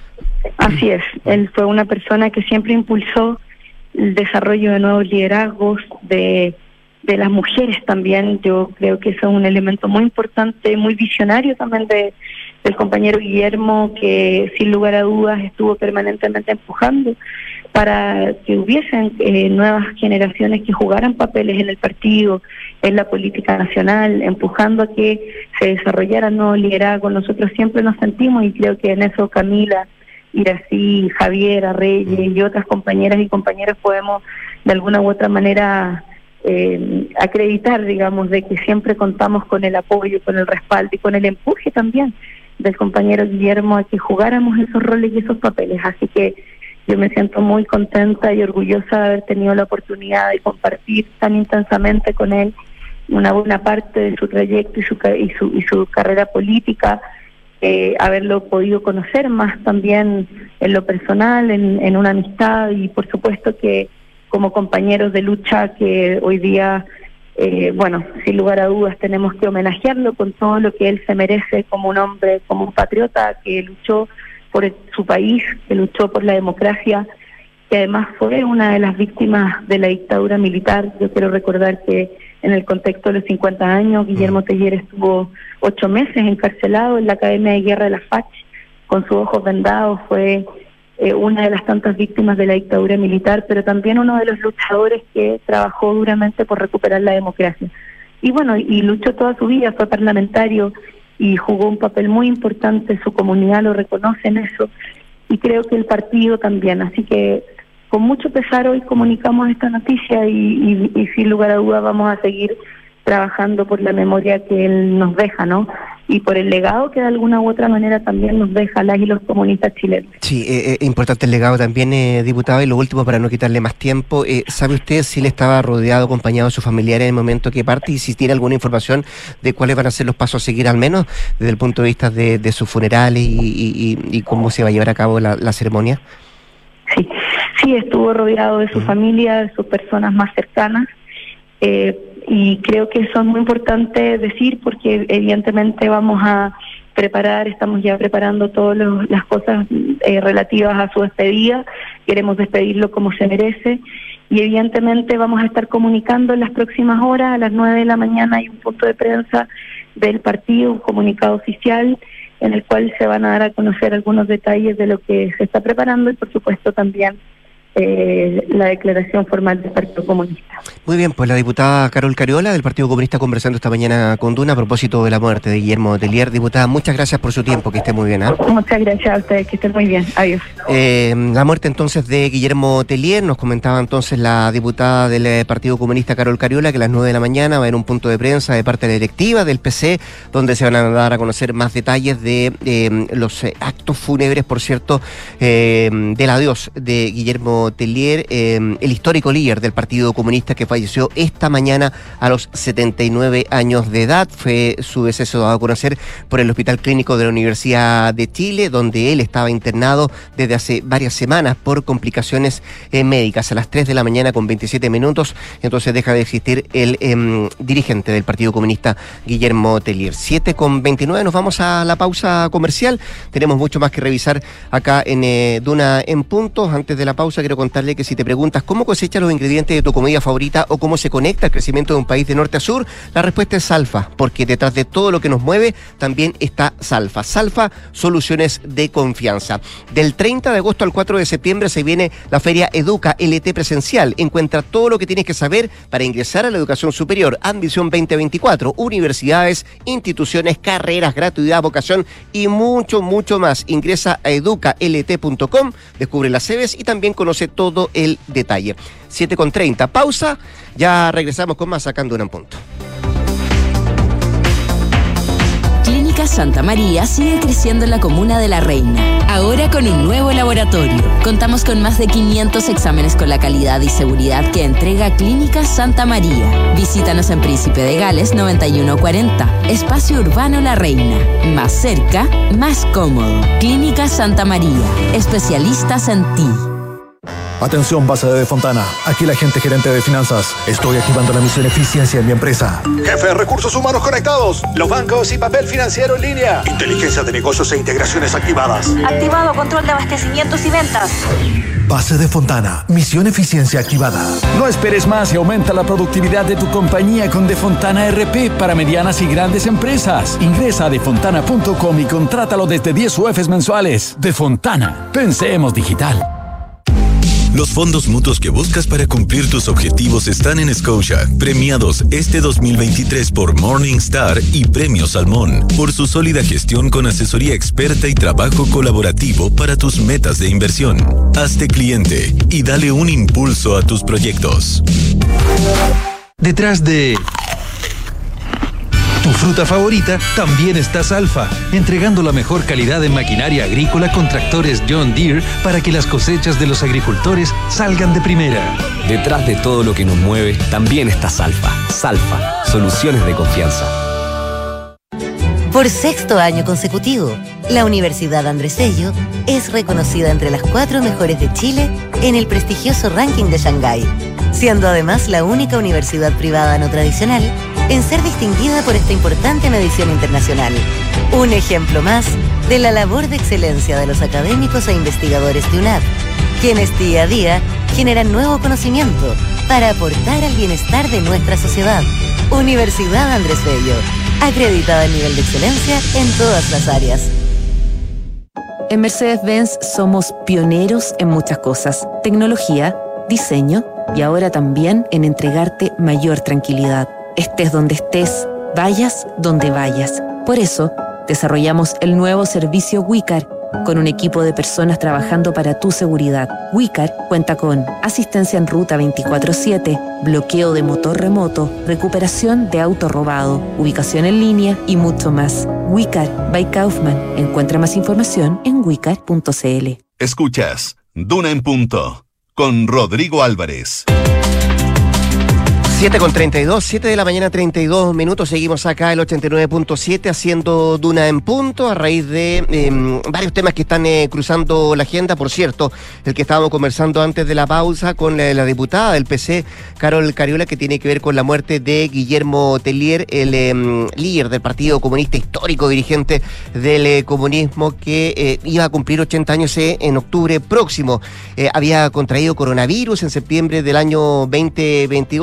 Así es, él fue una persona que siempre impulsó el desarrollo de nuevos liderazgos, de, de las mujeres también. Yo creo que eso es un elemento muy importante, muy visionario también de, del compañero Guillermo, que sin lugar a dudas estuvo permanentemente empujando para que hubiesen eh, nuevas generaciones que jugaran papeles en el partido, en la política nacional, empujando a que se desarrollaran nuevos liderazgos. Nosotros siempre nos sentimos, y creo que en eso Camila, Irací, Javiera, Reyes y otras compañeras y compañeros podemos de alguna u otra manera eh, acreditar, digamos, de que siempre contamos con el apoyo, con el respaldo y con el empuje también del compañero Guillermo a que jugáramos esos roles y esos papeles. Así que yo me siento muy contenta y orgullosa de haber tenido la oportunidad de compartir tan intensamente con él una buena parte de su trayecto y su, y su, y su carrera política. Eh, haberlo podido conocer más también en lo personal, en, en una amistad, y por supuesto que como compañeros de lucha que hoy día, eh, bueno, sin lugar a dudas tenemos que homenajearlo con todo lo que él se merece como un hombre, como un patriota que luchó por el, su país, que luchó por la democracia, que además fue una de las víctimas de la dictadura militar. Yo quiero recordar que en el contexto de los cincuenta años, Guillermo Letelier estuvo ocho meses encarcelado en la Academia de Guerra de la F A C H, con sus ojos vendados. Fue eh, una de las tantas víctimas de la dictadura militar, pero también uno de los luchadores que trabajó duramente por recuperar la democracia. Y bueno, y luchó toda su vida, fue parlamentario y jugó un papel muy importante, su comunidad lo reconoce en eso, y creo que el partido también. Así que con mucho pesar hoy comunicamos esta noticia y, y, y sin lugar a dudas vamos a seguir trabajando por la memoria que él nos deja, ¿no? Y por el legado que de alguna u otra manera también nos deja las y los comunistas chilenos. Sí, eh, eh, importante el legado también, eh, diputado. Y lo último, para no quitarle más tiempo, eh, ¿sabe usted si él estaba rodeado, acompañado de sus familiares en el momento que parte, y si tiene alguna información de cuáles van a ser los pasos a seguir, al menos desde el punto de vista de, de sus funerales y, y, y cómo se va a llevar a cabo la, la ceremonia? Sí, sí, estuvo rodeado de su familia, de sus personas más cercanas, eh, y creo que eso es muy importante decir, porque evidentemente vamos a preparar, estamos ya preparando todas las cosas eh, relativas a su despedida. Queremos despedirlo como se merece, y evidentemente vamos a estar comunicando en las próximas horas. A las nueve de la mañana hay un punto de prensa del partido, un comunicado oficial en el cual se van a dar a conocer algunos detalles de lo que se está preparando, y por supuesto también eh, la declaración formal del Partido Comunista. Muy bien, pues la diputada Carol Cariola del Partido Comunista conversando esta mañana con Duna a propósito de la muerte de Guillermo Tellier. Diputada, muchas gracias por su tiempo, que esté muy bien. ¿eh? Muchas gracias a ustedes, que estén muy bien. Adiós. Eh, la muerte entonces de Guillermo Tellier, nos comentaba entonces la diputada del Partido Comunista Carol Cariola que a las nueve de la mañana va a haber un punto de prensa de parte de la directiva del P C, donde se van a dar a conocer más detalles de eh, los eh, actos fúnebres, por cierto, eh, del adiós de Guillermo Tellier, eh, el histórico líder del Partido Comunista que falleció esta mañana a los setenta y nueve años de edad. Fue su deceso dado a conocer por el Hospital Clínico de la Universidad de Chile, donde él estaba internado desde hace varias semanas por complicaciones eh, médicas. A las tres de la mañana con veintisiete minutos, entonces deja de existir el eh, dirigente del Partido Comunista, Guillermo Tellier. siete con veintinueve, nos vamos a la pausa comercial. Tenemos mucho más que revisar acá en eh, Duna en Punto. Antes de la pausa quiero contarle que si te preguntas cómo cosecha los ingredientes de tu comida favorita o cómo se conecta el crecimiento de un país de norte a sur, la respuesta es Salfa, porque detrás de todo lo que nos mueve también está Salfa. Salfa, soluciones de confianza. Del treinta de agosto al cuatro de septiembre se viene la feria Educa L T presencial. Encuentra todo lo que tienes que saber para ingresar a la educación superior. Ambición veinte veinticuatro, universidades, instituciones, carreras, gratuidad, vocación y mucho, mucho más. Ingresa a educa l t punto com, descubre las sedes y también conoce todo el detalle. siete con treinta, pausa, ya regresamos con más Acá en Duna en Punto. Clínica Santa María sigue creciendo en la comuna de La Reina, ahora con un nuevo laboratorio. Contamos con más de quinientos exámenes con la calidad y seguridad que entrega Clínica Santa María. Visítanos en Príncipe de Gales noventa y uno cuarenta, Espacio Urbano La Reina. Más cerca, más cómodo. Clínica Santa María, especialistas en ti. Atención, base de Fontana. Aquí la agente gerente de finanzas. Estoy activando la misión eficiencia en mi empresa. Jefe, recursos humanos conectados. Los bancos y papel financiero en línea. Inteligencia de negocios e integraciones activadas. Activado control de abastecimientos y ventas. Base de Fontana. Misión eficiencia activada. No esperes más y aumenta la productividad de tu compañía con Defontana R P para medianas y grandes empresas. Ingresa a defontana punto com y contrátalo desde diez U Fs mensuales. Defontana. Pensemos digital. Los fondos mutuos que buscas para cumplir tus objetivos están en Scotia, premiados este dos mil veintitrés por Morningstar y Premio Salmón, por su sólida gestión con asesoría experta y trabajo colaborativo para tus metas de inversión. Hazte cliente y dale un impulso a tus proyectos. Detrás de tu fruta favorita también está Salfa, entregando la mejor calidad en maquinaria agrícola con tractores John Deere para que las cosechas de los agricultores salgan de primera. Detrás de todo lo que nos mueve también está Salfa. Salfa, soluciones de confianza. Por sexto año consecutivo, la Universidad Andrés Bello es reconocida entre las cuatro mejores de Chile en el prestigioso ranking de Shanghái, siendo además la única universidad privada no tradicional en ser distinguida por esta importante medición internacional. Un ejemplo más de la labor de excelencia de los académicos e investigadores de U N A D, quienes día a día generan nuevo conocimiento para aportar al bienestar de nuestra sociedad. Universidad Andrés Bello, acreditada en nivel de excelencia en todas las áreas. En Mercedes-Benz somos pioneros en muchas cosas: tecnología, diseño y ahora también en entregarte mayor tranquilidad. Estés donde estés, vayas donde vayas. Por eso, desarrollamos el nuevo servicio WeCar, con un equipo de personas trabajando para tu seguridad. WeCar cuenta con asistencia en ruta veinticuatro siete, bloqueo de motor remoto, recuperación de auto robado, ubicación en línea y mucho más. WeCar by Kaufman. Encuentra más información en wecar punto c l. Escuchas Duna en Punto con Rodrigo Álvarez. siete con treinta y dos, siete de la mañana, treinta y dos minutos. Seguimos acá el ochenta y nueve punto siete haciendo Duna en Punto a raíz de eh, varios temas que están eh, cruzando la agenda. Por cierto, el que estábamos conversando antes de la pausa con la, la diputada del P C, Carol Cariola, que tiene que ver con la muerte de Guillermo Tellier, el eh, líder del Partido Comunista, histórico dirigente del eh, comunismo, que eh, iba a cumplir ochenta años eh, en octubre próximo. Eh, había contraído coronavirus en septiembre del año veinte veintidós y estuvo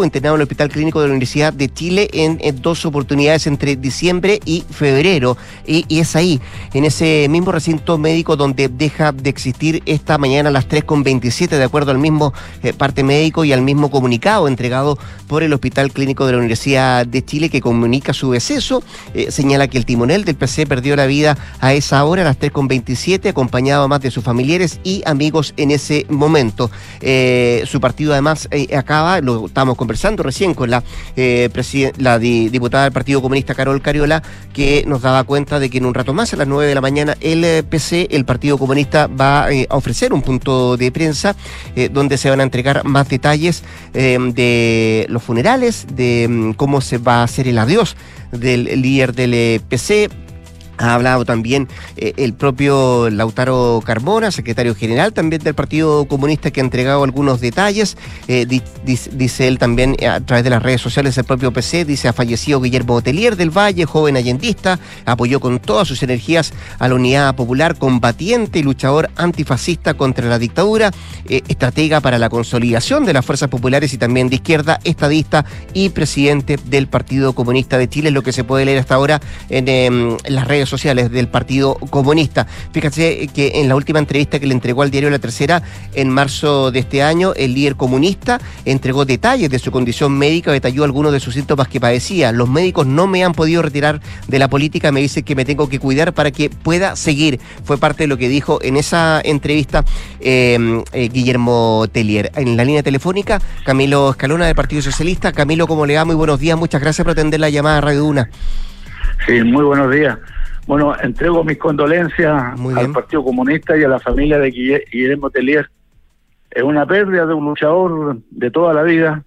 estuvo internado en el Hospital Clínico de la Universidad de Chile en, en dos oportunidades entre diciembre y febrero. Y, y es ahí, en ese mismo recinto médico, donde deja de existir esta mañana a las tres con veintisiete, de acuerdo al mismo eh, parte médico y al mismo comunicado entregado por el Hospital Clínico de la Universidad de Chile, que comunica su deceso. Eh, señala que el timonel del P C perdió la vida a esa hora, a las tres con veintisiete, acompañado más de sus familiares y amigos en ese momento. Eh, su partido además eh, acaba, lo estábamos conversando recién con la, eh, la di, diputada del Partido Comunista Carol Cariola, que nos daba cuenta de que en un rato más, a las nueve de la mañana, el eh, P C, el Partido Comunista, va eh, a ofrecer un punto de prensa eh, donde se van a entregar más detalles eh, de los funerales, de um, cómo se va a hacer el adiós del líder del eh, P C. Ha hablado también eh, el propio Lautaro Carmona, secretario general también del Partido Comunista, que ha entregado algunos detalles. Eh, di, di, dice él también eh, a través de las redes sociales del propio P C, dice: ha fallecido Guillermo Telier del Valle, joven allendista, apoyó con todas sus energías a la Unidad Popular, combatiente y luchador antifascista contra la dictadura, eh, estratega para la consolidación de las fuerzas populares y también de izquierda, estadista y presidente del Partido Comunista de Chile, es lo que se puede leer hasta ahora en, eh, en las redes sociales del Partido Comunista. Fíjate que en la última entrevista que le entregó al diario La Tercera en marzo de este año, el líder comunista entregó detalles de su condición médica, detalló algunos de sus síntomas que padecía. Los médicos no me han podido retirar de la política, me dicen que me tengo que cuidar para que pueda seguir. Fue parte de lo que dijo en esa entrevista eh, eh, Guillermo Telier. En la línea telefónica, Camilo Escalona del Partido Socialista. Camilo, ¿cómo le va? Muy buenos días, muchas gracias por atender la llamada a Radio Duna. Sí, muy buenos días. Bueno, entrego mis condolencias al Partido Comunista y a la familia de Guillermo Telier. Es una pérdida de un luchador de toda la vida.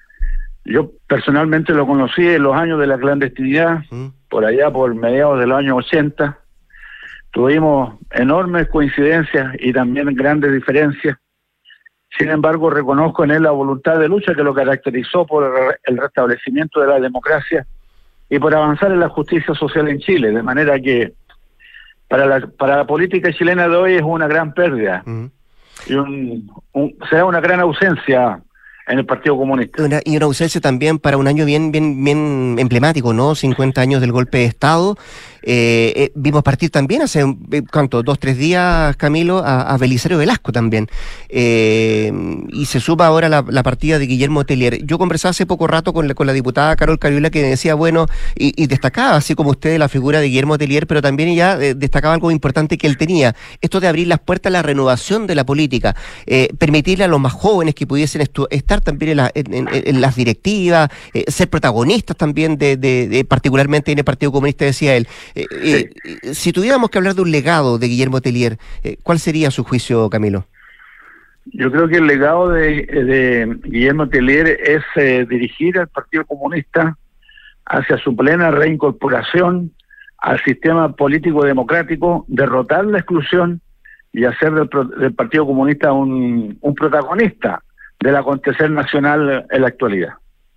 Yo personalmente lo conocí en los años de la clandestinidad, ¿Mm? por allá por mediados de los años ochenta. Tuvimos enormes coincidencias y también grandes diferencias. Sin embargo, reconozco en él la voluntad de lucha que lo caracterizó por el restablecimiento de la democracia y por avanzar en la justicia social en Chile, de manera que para la para la política chilena de hoy es una gran pérdida, uh-huh. y un, un, será una gran ausencia en el Partido Comunista. Una, y una ausencia también para un año bien bien bien emblemático, ¿no? cincuenta años del golpe de Estado. Eh, eh, vimos partir también hace, ¿cuánto? Dos, tres días, Camilo, a, a Belisario Velasco también. Eh, y se suma ahora la, la partida de Guillermo Telier. Yo conversaba hace poco rato con la, con la diputada Carol Cariola, que decía, bueno, y, y destacaba, así como usted, la figura de Guillermo Telier, pero también ella eh, destacaba algo importante que él tenía, esto de abrir las puertas a la renovación de la política, eh, permitirle a los más jóvenes que pudiesen estu- estar también en, la, en, en, en las directivas, eh, ser protagonistas también, de, de, de particularmente en el Partido Comunista, decía él. Eh, eh, sí. Si tuviéramos que hablar de un legado de Guillermo Telier, eh, ¿cuál sería su juicio, Camilo? Yo creo que el legado de, de Guillermo Telier es eh, dirigir al Partido Comunista hacia su plena reincorporación al sistema político democrático, derrotar la exclusión y hacer del, del Partido Comunista un, un protagonista del acontecer nacional en la actualidad.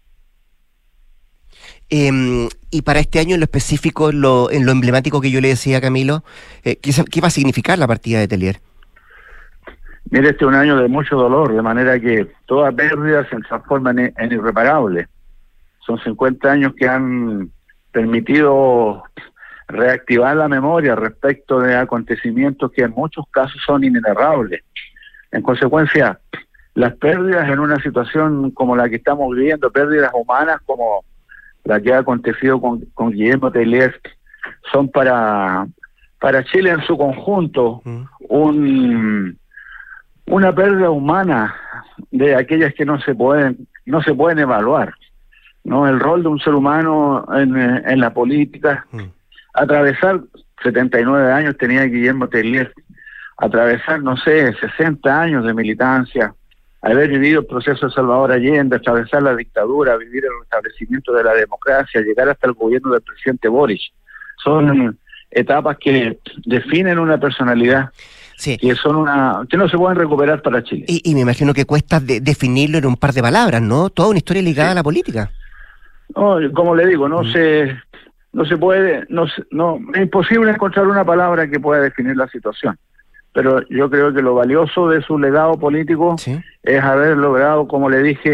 Eh, y para este año en lo específico, en lo, en lo emblemático que yo le decía a Camilo, eh, ¿qué, ¿qué va a significar la partida de Telier? Mire, este es un año de mucho dolor, de manera que toda pérdida se transforma en, en irreparable. Son cincuenta años que han permitido reactivar la memoria respecto de acontecimientos que en muchos casos son inenarrables. En consecuencia, las pérdidas en una situación como la que estamos viviendo, pérdidas humanas como la que ha acontecido con, con Guillermo Telier, son para, para Chile en su conjunto un, una pérdida humana de aquellas que no se pueden no se pueden evaluar, ¿no? El rol de un ser humano en, en la política, mm. atravesar setenta y nueve años tenía Guillermo Telier, atravesar, no sé, sesenta años de militancia, haber vivido el proceso de Salvador Allende, atravesar la dictadura, vivir el restablecimiento de la democracia, llegar hasta el gobierno del presidente Boric. Son etapas que definen una personalidad, sí. que son una que no se pueden recuperar para Chile. Y, y me imagino que cuesta de, definirlo en un par de palabras, ¿no? Toda una historia ligada sí. a la política. No, como le digo, no mm. se no se puede, no, no es imposible encontrar una palabra que pueda definir la situación. Pero yo creo que lo valioso de su legado político ¿sí? es haber logrado, como le dije,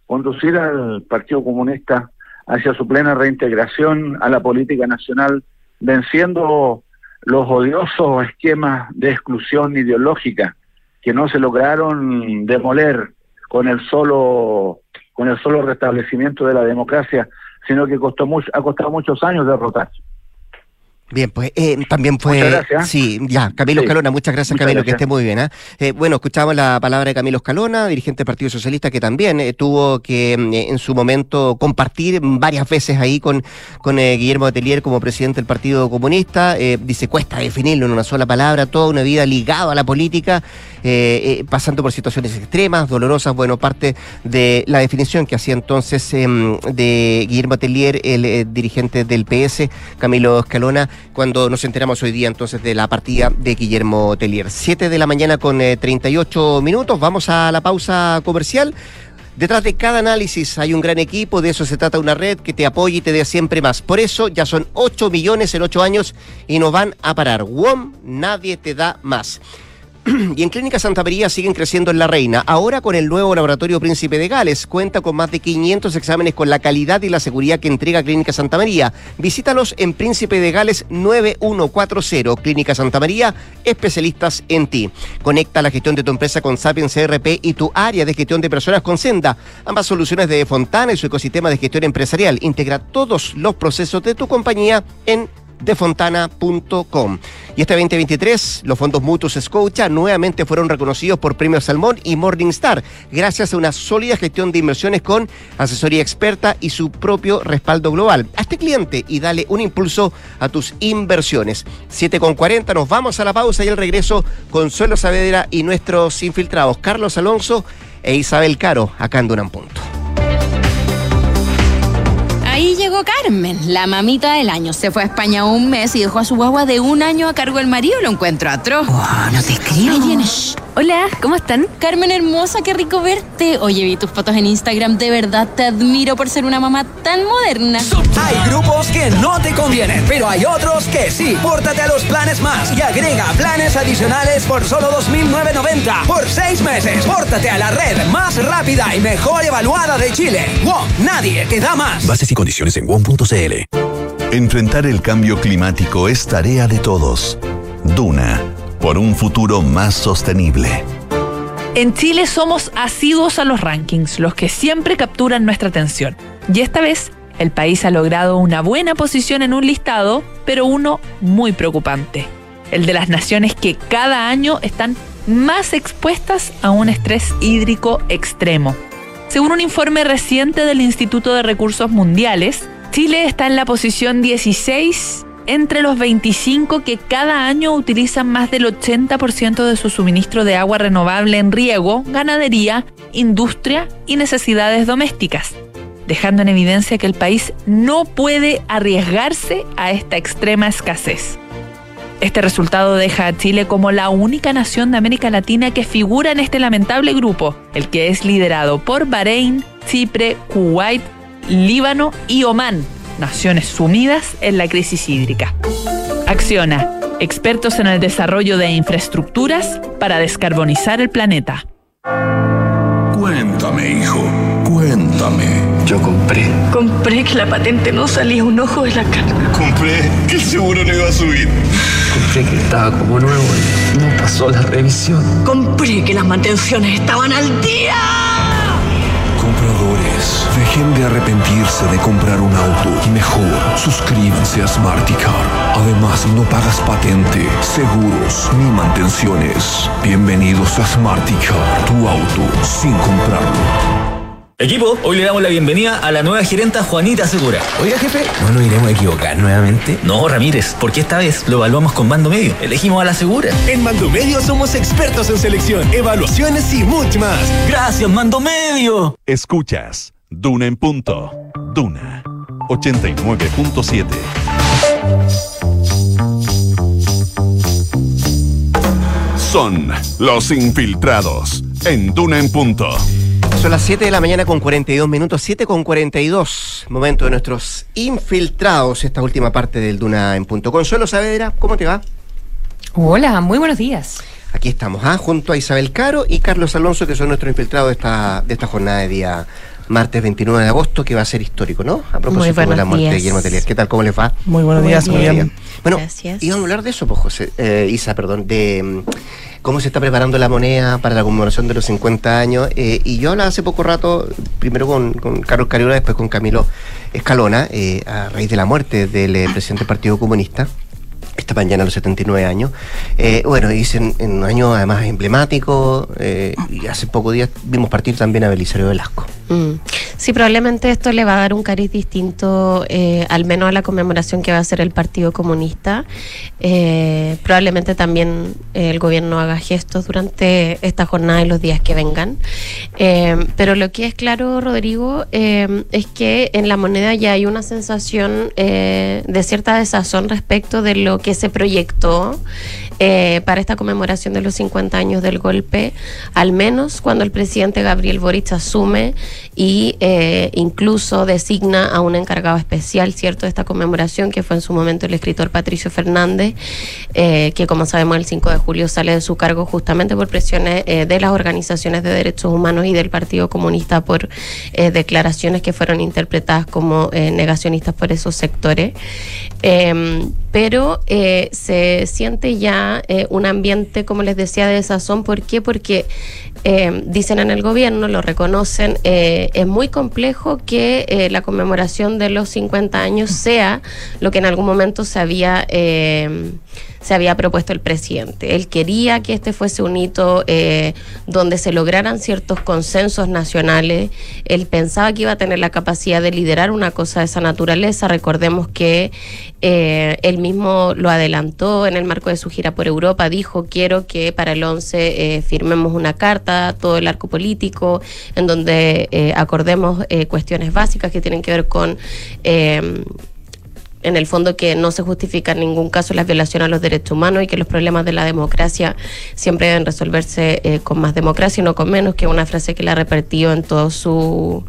conducir al Partido Comunista hacia su plena reintegración a la política nacional, venciendo los odiosos esquemas de exclusión ideológica que no se lograron demoler con el solo con el solo restablecimiento de la democracia, sino que costó mucho, ha costado muchos años derrotar. Bien, pues eh, también fue... Muchas gracias. Sí, ya, Camilo Sí. Escalona, muchas gracias, Muchas Camilo, gracias. que esté muy bien. ¿eh? Eh, bueno, escuchamos la palabra de Camilo Escalona, dirigente del Partido Socialista, que también eh, tuvo que eh, en su momento compartir varias veces ahí con, con eh, Guillermo Letelier como presidente del Partido Comunista. Eh, dice, cuesta definirlo en una sola palabra, toda una vida ligada a la política, eh, eh, pasando por situaciones extremas, dolorosas. Bueno, parte de la definición que hacía entonces eh, de Guillermo Letelier, el eh, dirigente del P S, Camilo Escalona, cuando nos enteramos hoy día entonces de la partida de Guillermo Letelier. siete de la mañana con eh, treinta y ocho minutos, vamos a la pausa comercial. Detrás de cada análisis hay un gran equipo, de eso se trata una red que te apoye y te dé siempre más. Por eso ya son ocho millones en ocho años y no van a parar. W O M, nadie te da más. Y en Clínica Santa María siguen creciendo en La Reina. Ahora con el nuevo laboratorio Príncipe de Gales. Cuenta con más de quinientos exámenes con la calidad y la seguridad que entrega Clínica Santa María. Visítalos en Príncipe de Gales nueve uno cuatro cero. Clínica Santa María, especialistas en ti. Conecta la gestión de tu empresa con Sapiens C R P y tu área de gestión de personas con Senda. Ambas soluciones de Fontana y su ecosistema de gestión empresarial. Integra todos los procesos de tu compañía en defontana punto com. Y este veinte veintitrés, los fondos mutuos Scotia nuevamente fueron reconocidos por Premios Salmón y Morningstar, gracias a una sólida gestión de inversiones con asesoría experta y su propio respaldo global. Hazte cliente y dale un impulso a tus inversiones. siete con cuarenta, nos vamos a la pausa y al regreso, Consuelo Saavedra y nuestros infiltrados Carlos Alonso e Isabel Caro, acá en Duna en Punto. Ahí llegó Carmen, la mamita del año. Se fue a España un mes y dejó a su guagua de un año a cargo del marido. Lo encuentro atroz. Oh, no te creo. Ahí viene. Shh. Hola, ¿cómo están? Carmen hermosa, qué rico verte. Oye, vi tus fotos en Instagram. De verdad te admiro por ser una mamá tan moderna. Hay grupos que no te convienen, pero hay otros que sí. Pórtate a los planes más y agrega planes adicionales por solo dos mil novecientos noventa por seis meses. Pórtate a la red más rápida y mejor evaluada de Chile. W O M, nadie te da más. Bases y condiciones en W O M punto C L. Enfrentar el cambio climático es tarea de todos. Duna, por un futuro más sostenible. En Chile somos asiduos a los rankings, los que siempre capturan nuestra atención. Y esta vez, el país ha logrado una buena posición en un listado, pero uno muy preocupante. El de las naciones que cada año están más expuestas a un estrés hídrico extremo. Según un informe reciente del Instituto de Recursos Mundiales, Chile está en la posición dieciséis entre los veinticinco que cada año utilizan más del ochenta por ciento de su suministro de agua renovable en riego, ganadería, industria y necesidades domésticas, dejando en evidencia que el país no puede arriesgarse a esta extrema escasez. Este resultado deja a Chile como la única nación de América Latina que figura en este lamentable grupo, el que es liderado por Bahrein, Chipre, Kuwait, Líbano y Omán, naciones sumidas en la crisis hídrica. Acciona, expertos en el desarrollo de infraestructuras para descarbonizar el planeta. Cuéntame, hijo, cuéntame. Yo compré. Compré que la patente no salía un ojo de la cara. Compré que el seguro no iba a subir. Compré que estaba como nuevo y no pasó la revisión. Compré que las mantenciones estaban al día. Compradores, dejen de arrepentirse de comprar un auto y mejor suscríbanse a Smarticar. Además, no pagas patente, seguros ni mantenciones. Bienvenidos a Smarticar, tu auto sin comprarlo. Equipo, hoy le damos la bienvenida a la nueva gerenta Juanita Segura. Oiga, jefe, ¿no nos iremos a equivocar nuevamente? No, Ramírez, porque esta vez lo evaluamos con Mando Medio. Elegimos a la Segura. En Mando Medio somos expertos en selección, evaluaciones y mucho más. ¡Gracias, Mando Medio! Escuchas Duna en Punto. Duna ochenta y nueve punto siete. Son los infiltrados en Duna en Punto. Son las siete de la mañana con cuarenta y dos minutos, siete con cuarenta y dos, momento de nuestros infiltrados, esta última parte del Duna en Punto. Consuelo Saavedra, ¿cómo te va? Hola, muy buenos días. Aquí estamos, ¿ah? Junto a Isabel Caro y Carlos Alonso, que son nuestros infiltrados de esta, de esta jornada de día martes veintinueve de agosto, que va a ser histórico, ¿no? A propósito de la muerte días. de Guillermo Tellier. ¿Qué tal? ¿Cómo les va? Muy buenos días, muy bien. bien. Bueno, Gracias. íbamos a hablar de eso, pues, José, eh, Isa, perdón, de um, cómo se está preparando la moneda para la conmemoración de los cincuenta años. Eh, y yo hablaba hace poco rato, primero con, con Carlos Cariola, después con Camilo Escalona, eh, a raíz de la muerte del eh, presidente del Partido Comunista. Esta mañana a los setenta y nueve años. Eh, bueno, dicen en un año además emblemático, eh, y hace pocos días vimos partir también a Belisario Velasco. Mm. Sí, probablemente esto le va a dar un cariz distinto, eh, al menos a la conmemoración que va a hacer el Partido Comunista. Eh, probablemente también eh, el gobierno haga gestos durante esta jornada y los días que vengan. Eh, pero lo que es claro, Rodrigo, eh, es que en la moneda ya hay una sensación eh, de cierta desazón respecto de lo que se proyectó eh, para esta conmemoración de los cincuenta años del golpe, al menos cuando el presidente Gabriel Boric asume y eh, incluso designa a un encargado especial, cierto, de esta conmemoración, que fue en su momento el escritor Patricio Fernández, eh, que como sabemos el cinco de julio sale de su cargo justamente por presiones eh, de las organizaciones de derechos humanos y del Partido Comunista por eh, declaraciones que fueron interpretadas como eh, negacionistas por esos sectores. Eh, pero eh, se siente ya eh, un ambiente, como les decía, de desazón. ¿Por qué? Porque eh, dicen en el gobierno, lo reconocen, eh, es muy complejo que eh, la conmemoración de los cincuenta años sea lo que en algún momento se había eh, se había propuesto el presidente. Él quería que este fuese un hito eh, donde se lograran ciertos consensos nacionales. Él pensaba que iba a tener la capacidad de liderar una cosa de esa naturaleza. Recordemos que eh, él mismo lo adelantó en el marco de su gira por Europa. Dijo, quiero que para el once eh, firmemos una carta, todo el arco político, en donde eh, acordemos eh, cuestiones básicas que tienen que ver con... Eh, en el fondo que no se justifica en ningún caso la violación a los derechos humanos y que los problemas de la democracia siempre deben resolverse eh, con más democracia y no con menos, que es una frase que la ha repetido en todos sus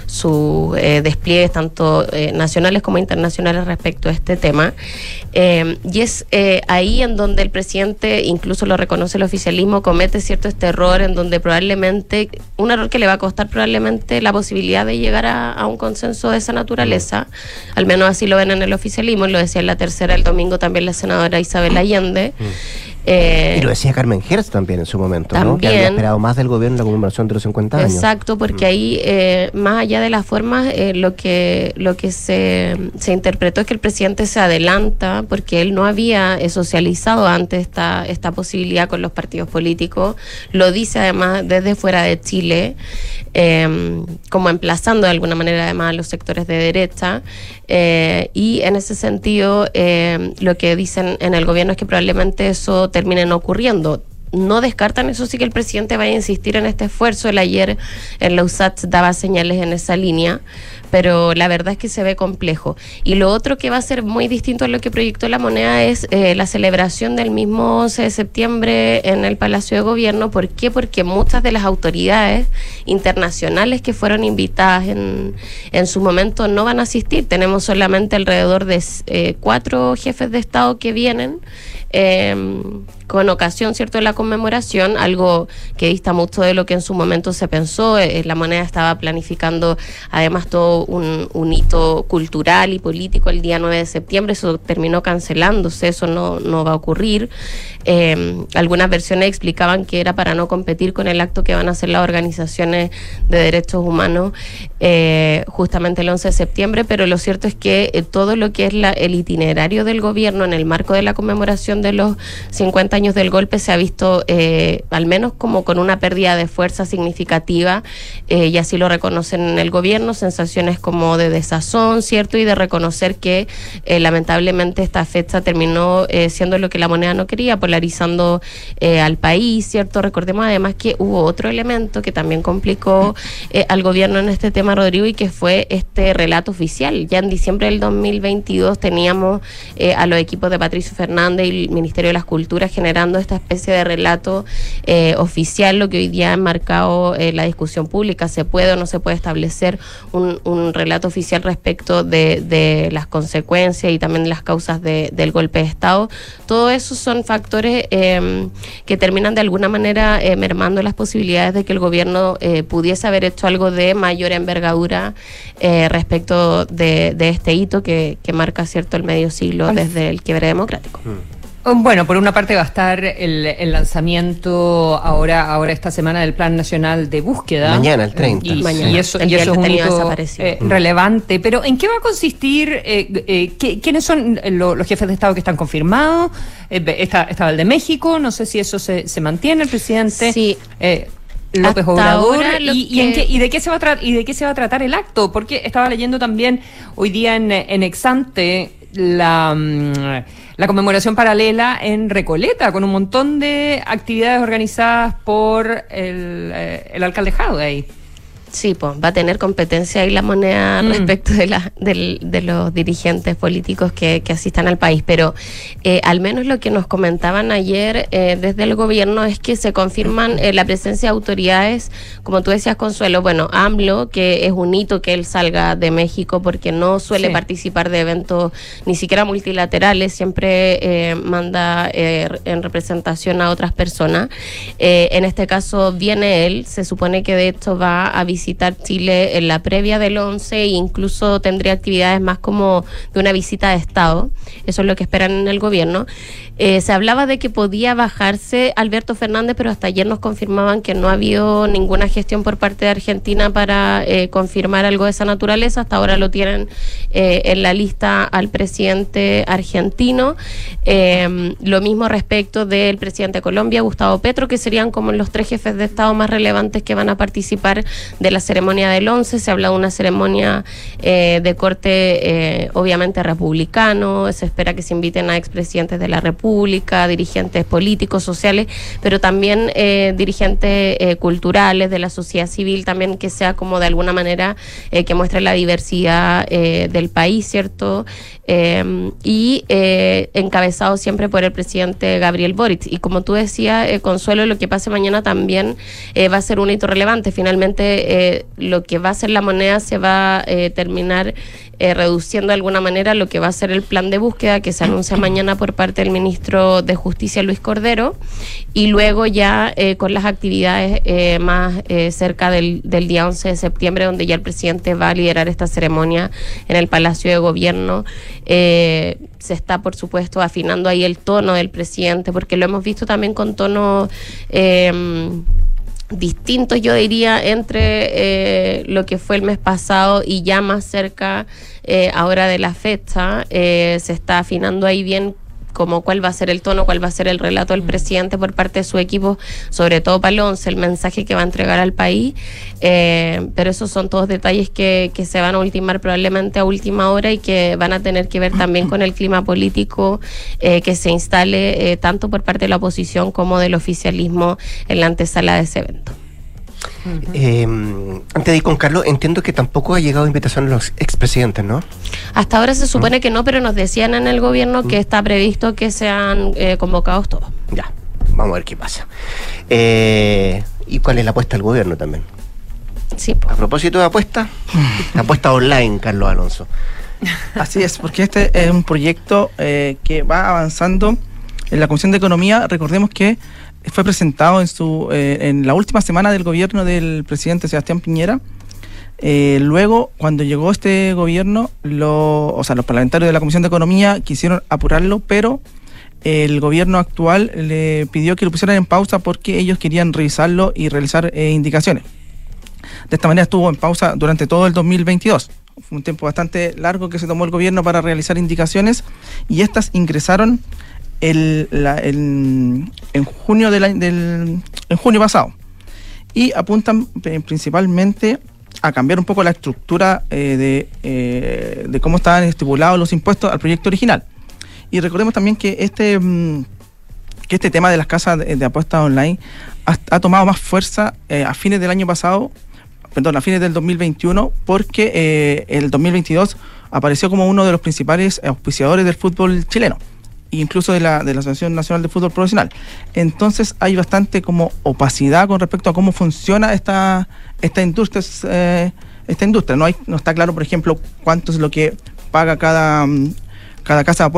su, eh, despliegues, tanto eh, nacionales como internacionales respecto a este tema. Eh, y es eh, ahí en donde el presidente, incluso lo reconoce el oficialismo, comete cierto este error en donde probablemente, un error que le va a costar probablemente la posibilidad de llegar a, a un consenso de esa naturaleza, al menos así lo ven en el oficialismo, lo decía en la tercera el domingo también la senadora Isabel Allende. Mm. Eh, y lo decía Carmen Hertz también en su momento, también, ¿no? Que había esperado más del gobierno en la conmemoración de los cincuenta años. Exacto, porque mm. ahí, eh, más allá de las formas, eh, lo que lo que se, se interpretó es que el presidente se adelanta, porque él no había eh, socializado antes esta, esta posibilidad con los partidos políticos. Lo dice además desde fuera de Chile, eh, como emplazando de alguna manera además a los sectores de derecha. Eh, y en ese sentido, eh, lo que dicen en el gobierno es que probablemente eso terminen ocurriendo. No descartan, eso sí, que el presidente vaya a insistir en este esfuerzo. El ayer en la U S A T daba señales en esa línea, pero la verdad es que se ve complejo. Y lo otro que va a ser muy distinto a lo que proyectó la moneda es eh, la celebración del mismo once de septiembre en el Palacio de Gobierno. ¿Por qué? Porque muchas de las autoridades internacionales que fueron invitadas en, en su momento no van a asistir. Tenemos solamente alrededor de eh, cuatro jefes de Estado que vienen Eh, con ocasión, cierto, de la conmemoración, algo que dista mucho de lo que en su momento se pensó. Eh, la moneda estaba planificando además todo un, un hito cultural y político el día nueve de septiembre, eso terminó cancelándose, eso no, no va a ocurrir. Eh, algunas versiones explicaban que era para no competir con el acto que van a hacer las organizaciones de derechos humanos eh, justamente el once de septiembre, pero lo cierto es que eh, todo lo que es la, el itinerario del gobierno en el marco de la conmemoración de los cincuenta años del golpe se ha visto eh, al menos como con una pérdida de fuerza significativa, eh, y así lo reconocen en el gobierno, sensaciones como de desazón, cierto, y de reconocer que eh, lamentablemente esta fecha terminó eh, siendo lo que la moneda no quería, polarizando eh, al país, cierto. Recordemos además que hubo otro elemento que también complicó eh, al gobierno en este tema, Rodrigo, y que fue este relato oficial. Ya en diciembre del dos mil veintidós teníamos eh, a los equipos de Patricio Fernández y el Ministerio de las Culturas generando esta especie de relato eh, oficial, lo que hoy día ha enmarcado eh, la discusión pública. ¿Se puede o no se puede establecer un, un relato oficial respecto de, de las consecuencias y también las causas de, del golpe de Estado? Todo eso son factores factores eh, que terminan de alguna manera eh, mermando las posibilidades de que el gobierno eh, pudiese haber hecho algo de mayor envergadura eh, respecto de, de este hito que, que marca, cierto, el medio siglo desde el quiebre democrático. Mm. Bueno, por una parte va a estar el, el lanzamiento ahora ahora esta semana del Plan Nacional de Búsqueda. Mañana, el treinta. Y, Mañana. y eso, El y eso es un hito eh, Mm. relevante. Pero ¿en qué va a consistir? Eh, eh, ¿qué, ¿Quiénes son lo, los jefes de Estado que están confirmados? Eh, está, estaba el de México, no sé si eso se, se mantiene, el presidente. Sí. Eh, López Hasta Obrador ahora lo y, y, que... en qué, y de qué se va a tra- y de qué se va a tratar el acto, porque estaba leyendo también hoy día en, en Exante la, la conmemoración paralela en Recoleta, con un montón de actividades organizadas por el, eh, el alcalde Jauregui. Sí, pues va a tener competencia ahí la moneda Mm. respecto de, la, del- de los dirigentes políticos que, que asistan al país, pero eh, al menos lo que nos comentaban ayer eh, desde el gobierno es que se confirman eh, la presencia de autoridades, como tú decías, Consuelo, bueno, AMLO, que es un hito que él salga de México porque no suele Sí. participar de eventos ni siquiera multilaterales, siempre eh, manda eh, en representación a otras personas. Eh, en este caso viene él, se supone que de hecho va a visitar Chile en la previa del once e incluso tendría actividades más como de una visita de Estado. Eso es lo que esperan en el gobierno. Eh, se hablaba de que podía bajarse Alberto Fernández, pero hasta ayer nos confirmaban que no ha habido ninguna gestión por parte de Argentina para eh, confirmar algo de esa naturaleza. Hasta ahora lo tienen eh, en la lista al presidente argentino. Eh, lo mismo respecto del presidente de Colombia, Gustavo Petro, que serían como los tres jefes de Estado más relevantes que van a participar de la ceremonia del once. Se habla de una ceremonia eh, de corte eh, obviamente republicano. Se espera que se inviten a expresidentes de la República, dirigentes políticos, sociales, pero también eh, dirigentes eh, culturales de la sociedad civil, también que sea como de alguna manera eh, que muestre la diversidad eh, del país, ¿cierto? Eh, y eh, encabezado siempre por el presidente Gabriel Boric. Y como tú decías, eh, Consuelo, lo que pase mañana también eh, va a ser un hito relevante. Finalmente, eh, lo que va a ser la moneda se va a eh, terminar eh, reduciendo de alguna manera lo que va a ser el plan de búsqueda que se anuncia mañana por parte del ministro de Justicia, Luis Cordero, y luego ya eh, con las actividades eh, más eh, cerca del, del día once de septiembre, donde ya el presidente va a liderar esta ceremonia en el Palacio de Gobierno. Eh, se está, por supuesto, afinando ahí el tono del presidente, porque lo hemos visto también con tonos eh, distintos, yo diría, entre eh, lo que fue el mes pasado y ya más cerca eh, ahora de la fecha. Eh, se está afinando ahí bien como cuál va a ser el tono, cuál va a ser el relato del presidente por parte de su equipo, sobre todo para el once, el mensaje que va a entregar al país, eh, pero esos son todos detalles que, que se van a ultimar probablemente a última hora y que van a tener que ver también con el clima político eh, que se instale eh, tanto por parte de la oposición como del oficialismo en la antesala de ese evento. Eh, antes de ir con Carlos, entiendo que tampoco ha llegado invitación a los expresidentes, ¿no? Hasta ahora se supone que no, pero nos decían en el gobierno que está previsto que sean eh, convocados todos. Ya, vamos a ver qué pasa. Eh, ¿Y cuál es la apuesta del gobierno también? Sí. A propósito de apuesta, la apuesta online, Carlos Alonso. Así es, porque este es un proyecto eh, que va avanzando en la Comisión de Economía. Recordemos que fue presentado en su eh, en la última semana del gobierno del presidente Sebastián Piñera. Eh, luego, cuando llegó este gobierno, lo, o sea, los parlamentarios de la Comisión de Economía quisieron apurarlo, pero el gobierno actual le pidió que lo pusieran en pausa porque ellos querían revisarlo y realizar eh, indicaciones. De esta manera estuvo en pausa durante todo el dos mil veintidós. Fue un tiempo bastante largo que se tomó el gobierno para realizar indicaciones y estas ingresaron El, la, el, en junio del, del en junio pasado y apuntan eh, principalmente a cambiar un poco la estructura eh, de, eh, de cómo estaban estipulados los impuestos al proyecto original. Y recordemos también que este mm, que este tema de las casas de, de apuestas online ha, ha tomado más fuerza eh, a fines del año pasado, perdón, a fines del dos mil veintiuno, porque eh, el dos mil veintidós apareció como uno de los principales auspiciadores del fútbol chileno, incluso de la, de la Asociación Nacional de Fútbol Profesional. Entonces hay bastante como opacidad con respecto a cómo funciona esta esta industria, eh, esta industria. No hay, no está claro, por ejemplo, cuánto es lo que paga cada, cada casa de apuesta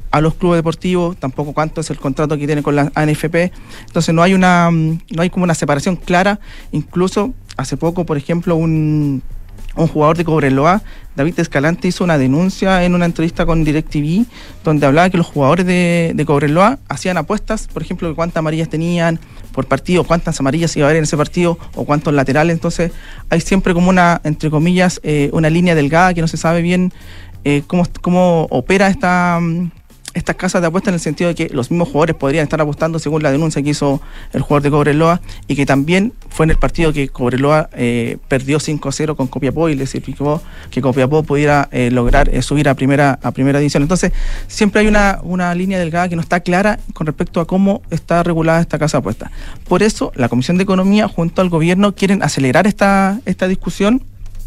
a los clubes deportivos, tampoco cuánto es el contrato que tiene con la A N F P. Entonces no hay una no hay como una separación clara. Incluso hace poco, por ejemplo, un, un jugador de Cobreloa, David Escalante, hizo una denuncia en una entrevista con DirecTV, donde hablaba que los jugadores de, de Cobreloa hacían apuestas, por ejemplo, de cuántas amarillas tenían por partido, cuántas amarillas iba a haber en ese partido, o cuántos laterales. Entonces hay siempre como una, entre comillas, eh, una línea delgada que no se sabe bien eh, cómo, cómo opera esta... estas casas de apuestas, en el sentido de que los mismos jugadores podrían estar apostando según la denuncia que hizo el jugador de Cobreloa, y que también fue en el partido que Cobreloa eh, perdió cinco a cero con Copiapó y le significó que Copiapó pudiera eh, lograr eh, subir a primera a primera división. Entonces siempre hay una, una línea delgada que no está clara con respecto a cómo está regulada esta casa de apuestas. Por eso la Comisión de Economía junto al gobierno quieren acelerar esta, esta discusión,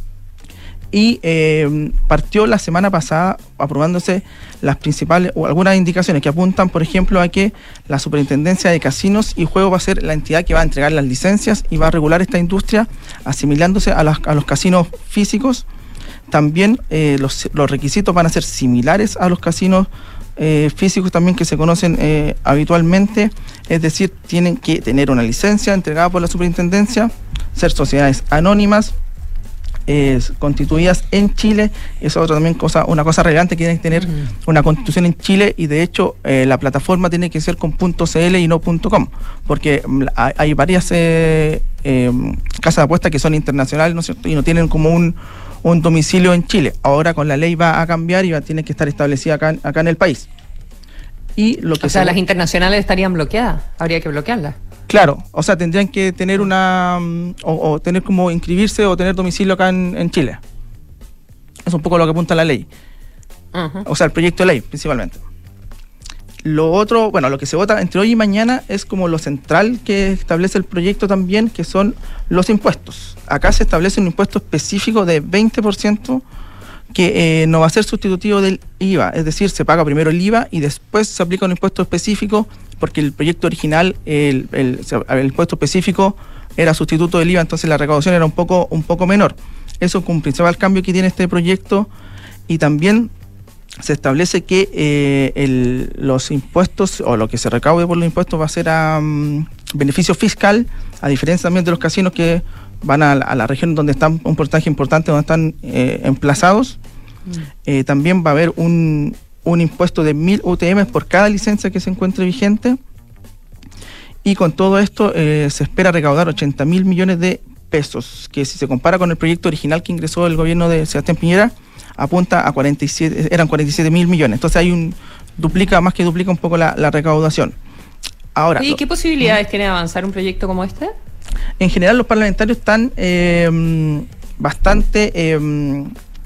y eh, partió la semana pasada aprobándose las principales o algunas indicaciones que apuntan, por ejemplo, a que la Superintendencia de Casinos y Juegos va a ser la entidad que va a entregar las licencias y va a regular esta industria, asimilándose a, las, a los casinos físicos. También eh, los, los requisitos van a ser similares a los casinos eh, físicos también que se conocen eh, habitualmente, es decir, tienen que tener una licencia entregada por la Superintendencia, ser sociedades anónimas, Eh, constituidas en Chile. Eso es otra también cosa, una cosa relevante, que tienen que tener uh-huh. una constitución en Chile, y de hecho eh, la plataforma tiene que ser con .cl y no .com, porque um, hay, hay varias eh, eh, casas de apuestas que son internacionales, ¿no es cierto?, y no tienen como un, un domicilio en Chile. Ahora con la ley va a cambiar y va a tener que estar establecida acá, acá en el país. Y lo que o sea, se... las internacionales estarían bloqueadas, habría que bloquearlas. Claro, o sea, tendrían que tener una, o, o tener como inscribirse o tener domicilio acá en, en Chile. Es un poco lo que apunta la ley. Uh-huh. O sea, el proyecto de ley, principalmente. Lo otro, bueno, lo que se vota entre hoy y mañana es como lo central que establece el proyecto también, que son los impuestos. Acá se establece un impuesto específico de veinte por ciento que eh, no va a ser sustitutivo del I V A, es decir, se paga primero el I V A y después se aplica un impuesto específico, porque el proyecto original, el, el, el impuesto específico era sustituto del I V A, entonces la recaudación era un poco, un poco menor. Eso es un principal cambio que tiene este proyecto, y también se establece que eh, el, los impuestos, o lo que se recaude por los impuestos, va a ser a um, beneficio fiscal, a diferencia también de los casinos que van a la, a la región donde están un porcentaje importante, donde están eh, emplazados. Mm. Eh, también va a haber un, un impuesto de mil U T M por cada licencia que se encuentre vigente, y con todo esto eh, se espera recaudar ochenta mil millones de pesos, que si se compara con el proyecto original que ingresó el gobierno de Sebastián Piñera, apunta a cuarenta y siete, eran cuarenta y siete mil millones. Entonces hay un, duplica, más que duplica un poco la, la recaudación. Ahora, ¿y qué posibilidades ¿Mm? tiene de avanzar un proyecto como este? En general los parlamentarios están eh, bastante eh,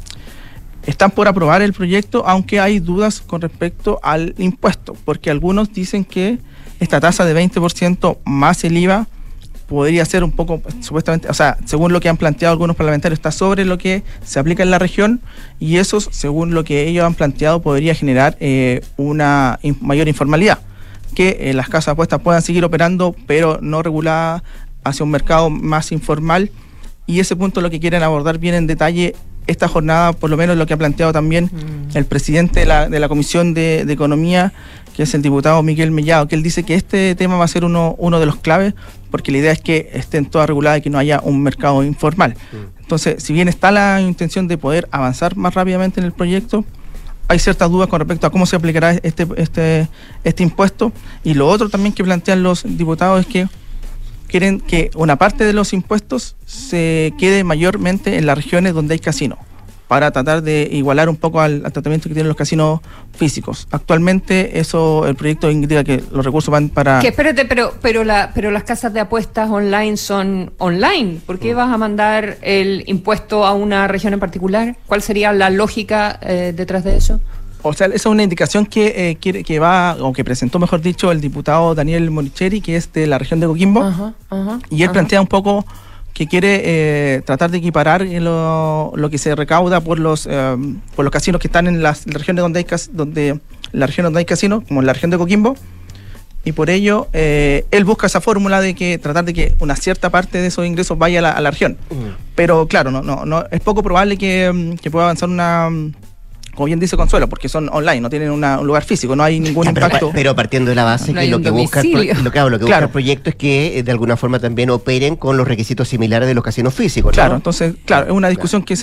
están por aprobar el proyecto, aunque hay dudas con respecto al impuesto, porque algunos dicen que esta tasa de veinte por ciento más el I V A podría ser un poco, supuestamente, o sea, según lo que han planteado algunos parlamentarios, está sobre lo que se aplica en la región, y eso, según lo que ellos han planteado, podría generar eh, una in- mayor informalidad, que eh, las casas de apuestas puedan seguir operando, pero no reguladas, hacia un mercado más informal, y ese punto es lo que quieren abordar bien en detalle esta jornada, por lo menos lo que ha planteado también mm. el presidente de la, de la Comisión de, de Economía, que es el diputado Miguel Mellado, que él dice que este tema va a ser uno, uno de los claves, porque la idea es que estén todas reguladas y que no haya un mercado informal. Mm. Entonces, si bien está la intención de poder avanzar más rápidamente en el proyecto, hay ciertas dudas con respecto a cómo se aplicará este, este, este impuesto, y lo otro también que plantean los diputados es que quieren que una parte de los impuestos se quede mayormente en las regiones donde hay casinos, para tratar de igualar un poco al, al tratamiento que tienen los casinos físicos. Actualmente eso, el proyecto indica que los recursos van para... Que espérate, pero pero la pero las casas de apuestas online son online. ¿Por qué vas a mandar el impuesto a una región en particular? ¿Cuál sería la lógica eh, detrás de eso? O sea, esa es una indicación que eh, quiere, que va, o que presentó, mejor dicho, el diputado Daniel Monicheri, que es de la región de Coquimbo. Ajá, ajá, y él ajá. plantea un poco que quiere eh, tratar de equiparar lo, lo que se recauda por los eh, por los casinos que están en las regiones donde hay donde la región donde hay casinos, como en la región de Coquimbo, y por ello eh, él busca esa fórmula de que tratar de que una cierta parte de esos ingresos vaya a la, a la región. Uh-huh. Pero claro, no no no es poco probable que, que pueda avanzar una como bien dice Consuelo, porque son online, no tienen una, un lugar físico, no hay ningún Ya, pero, impacto. pero partiendo de la base No que hay lo un que busca el, pro- domicilio. lo, claro, lo que busca Claro. el proyecto es que eh, de alguna forma también operen con los requisitos similares de los casinos físicos, ¿no? Claro, entonces, claro, es una discusión que se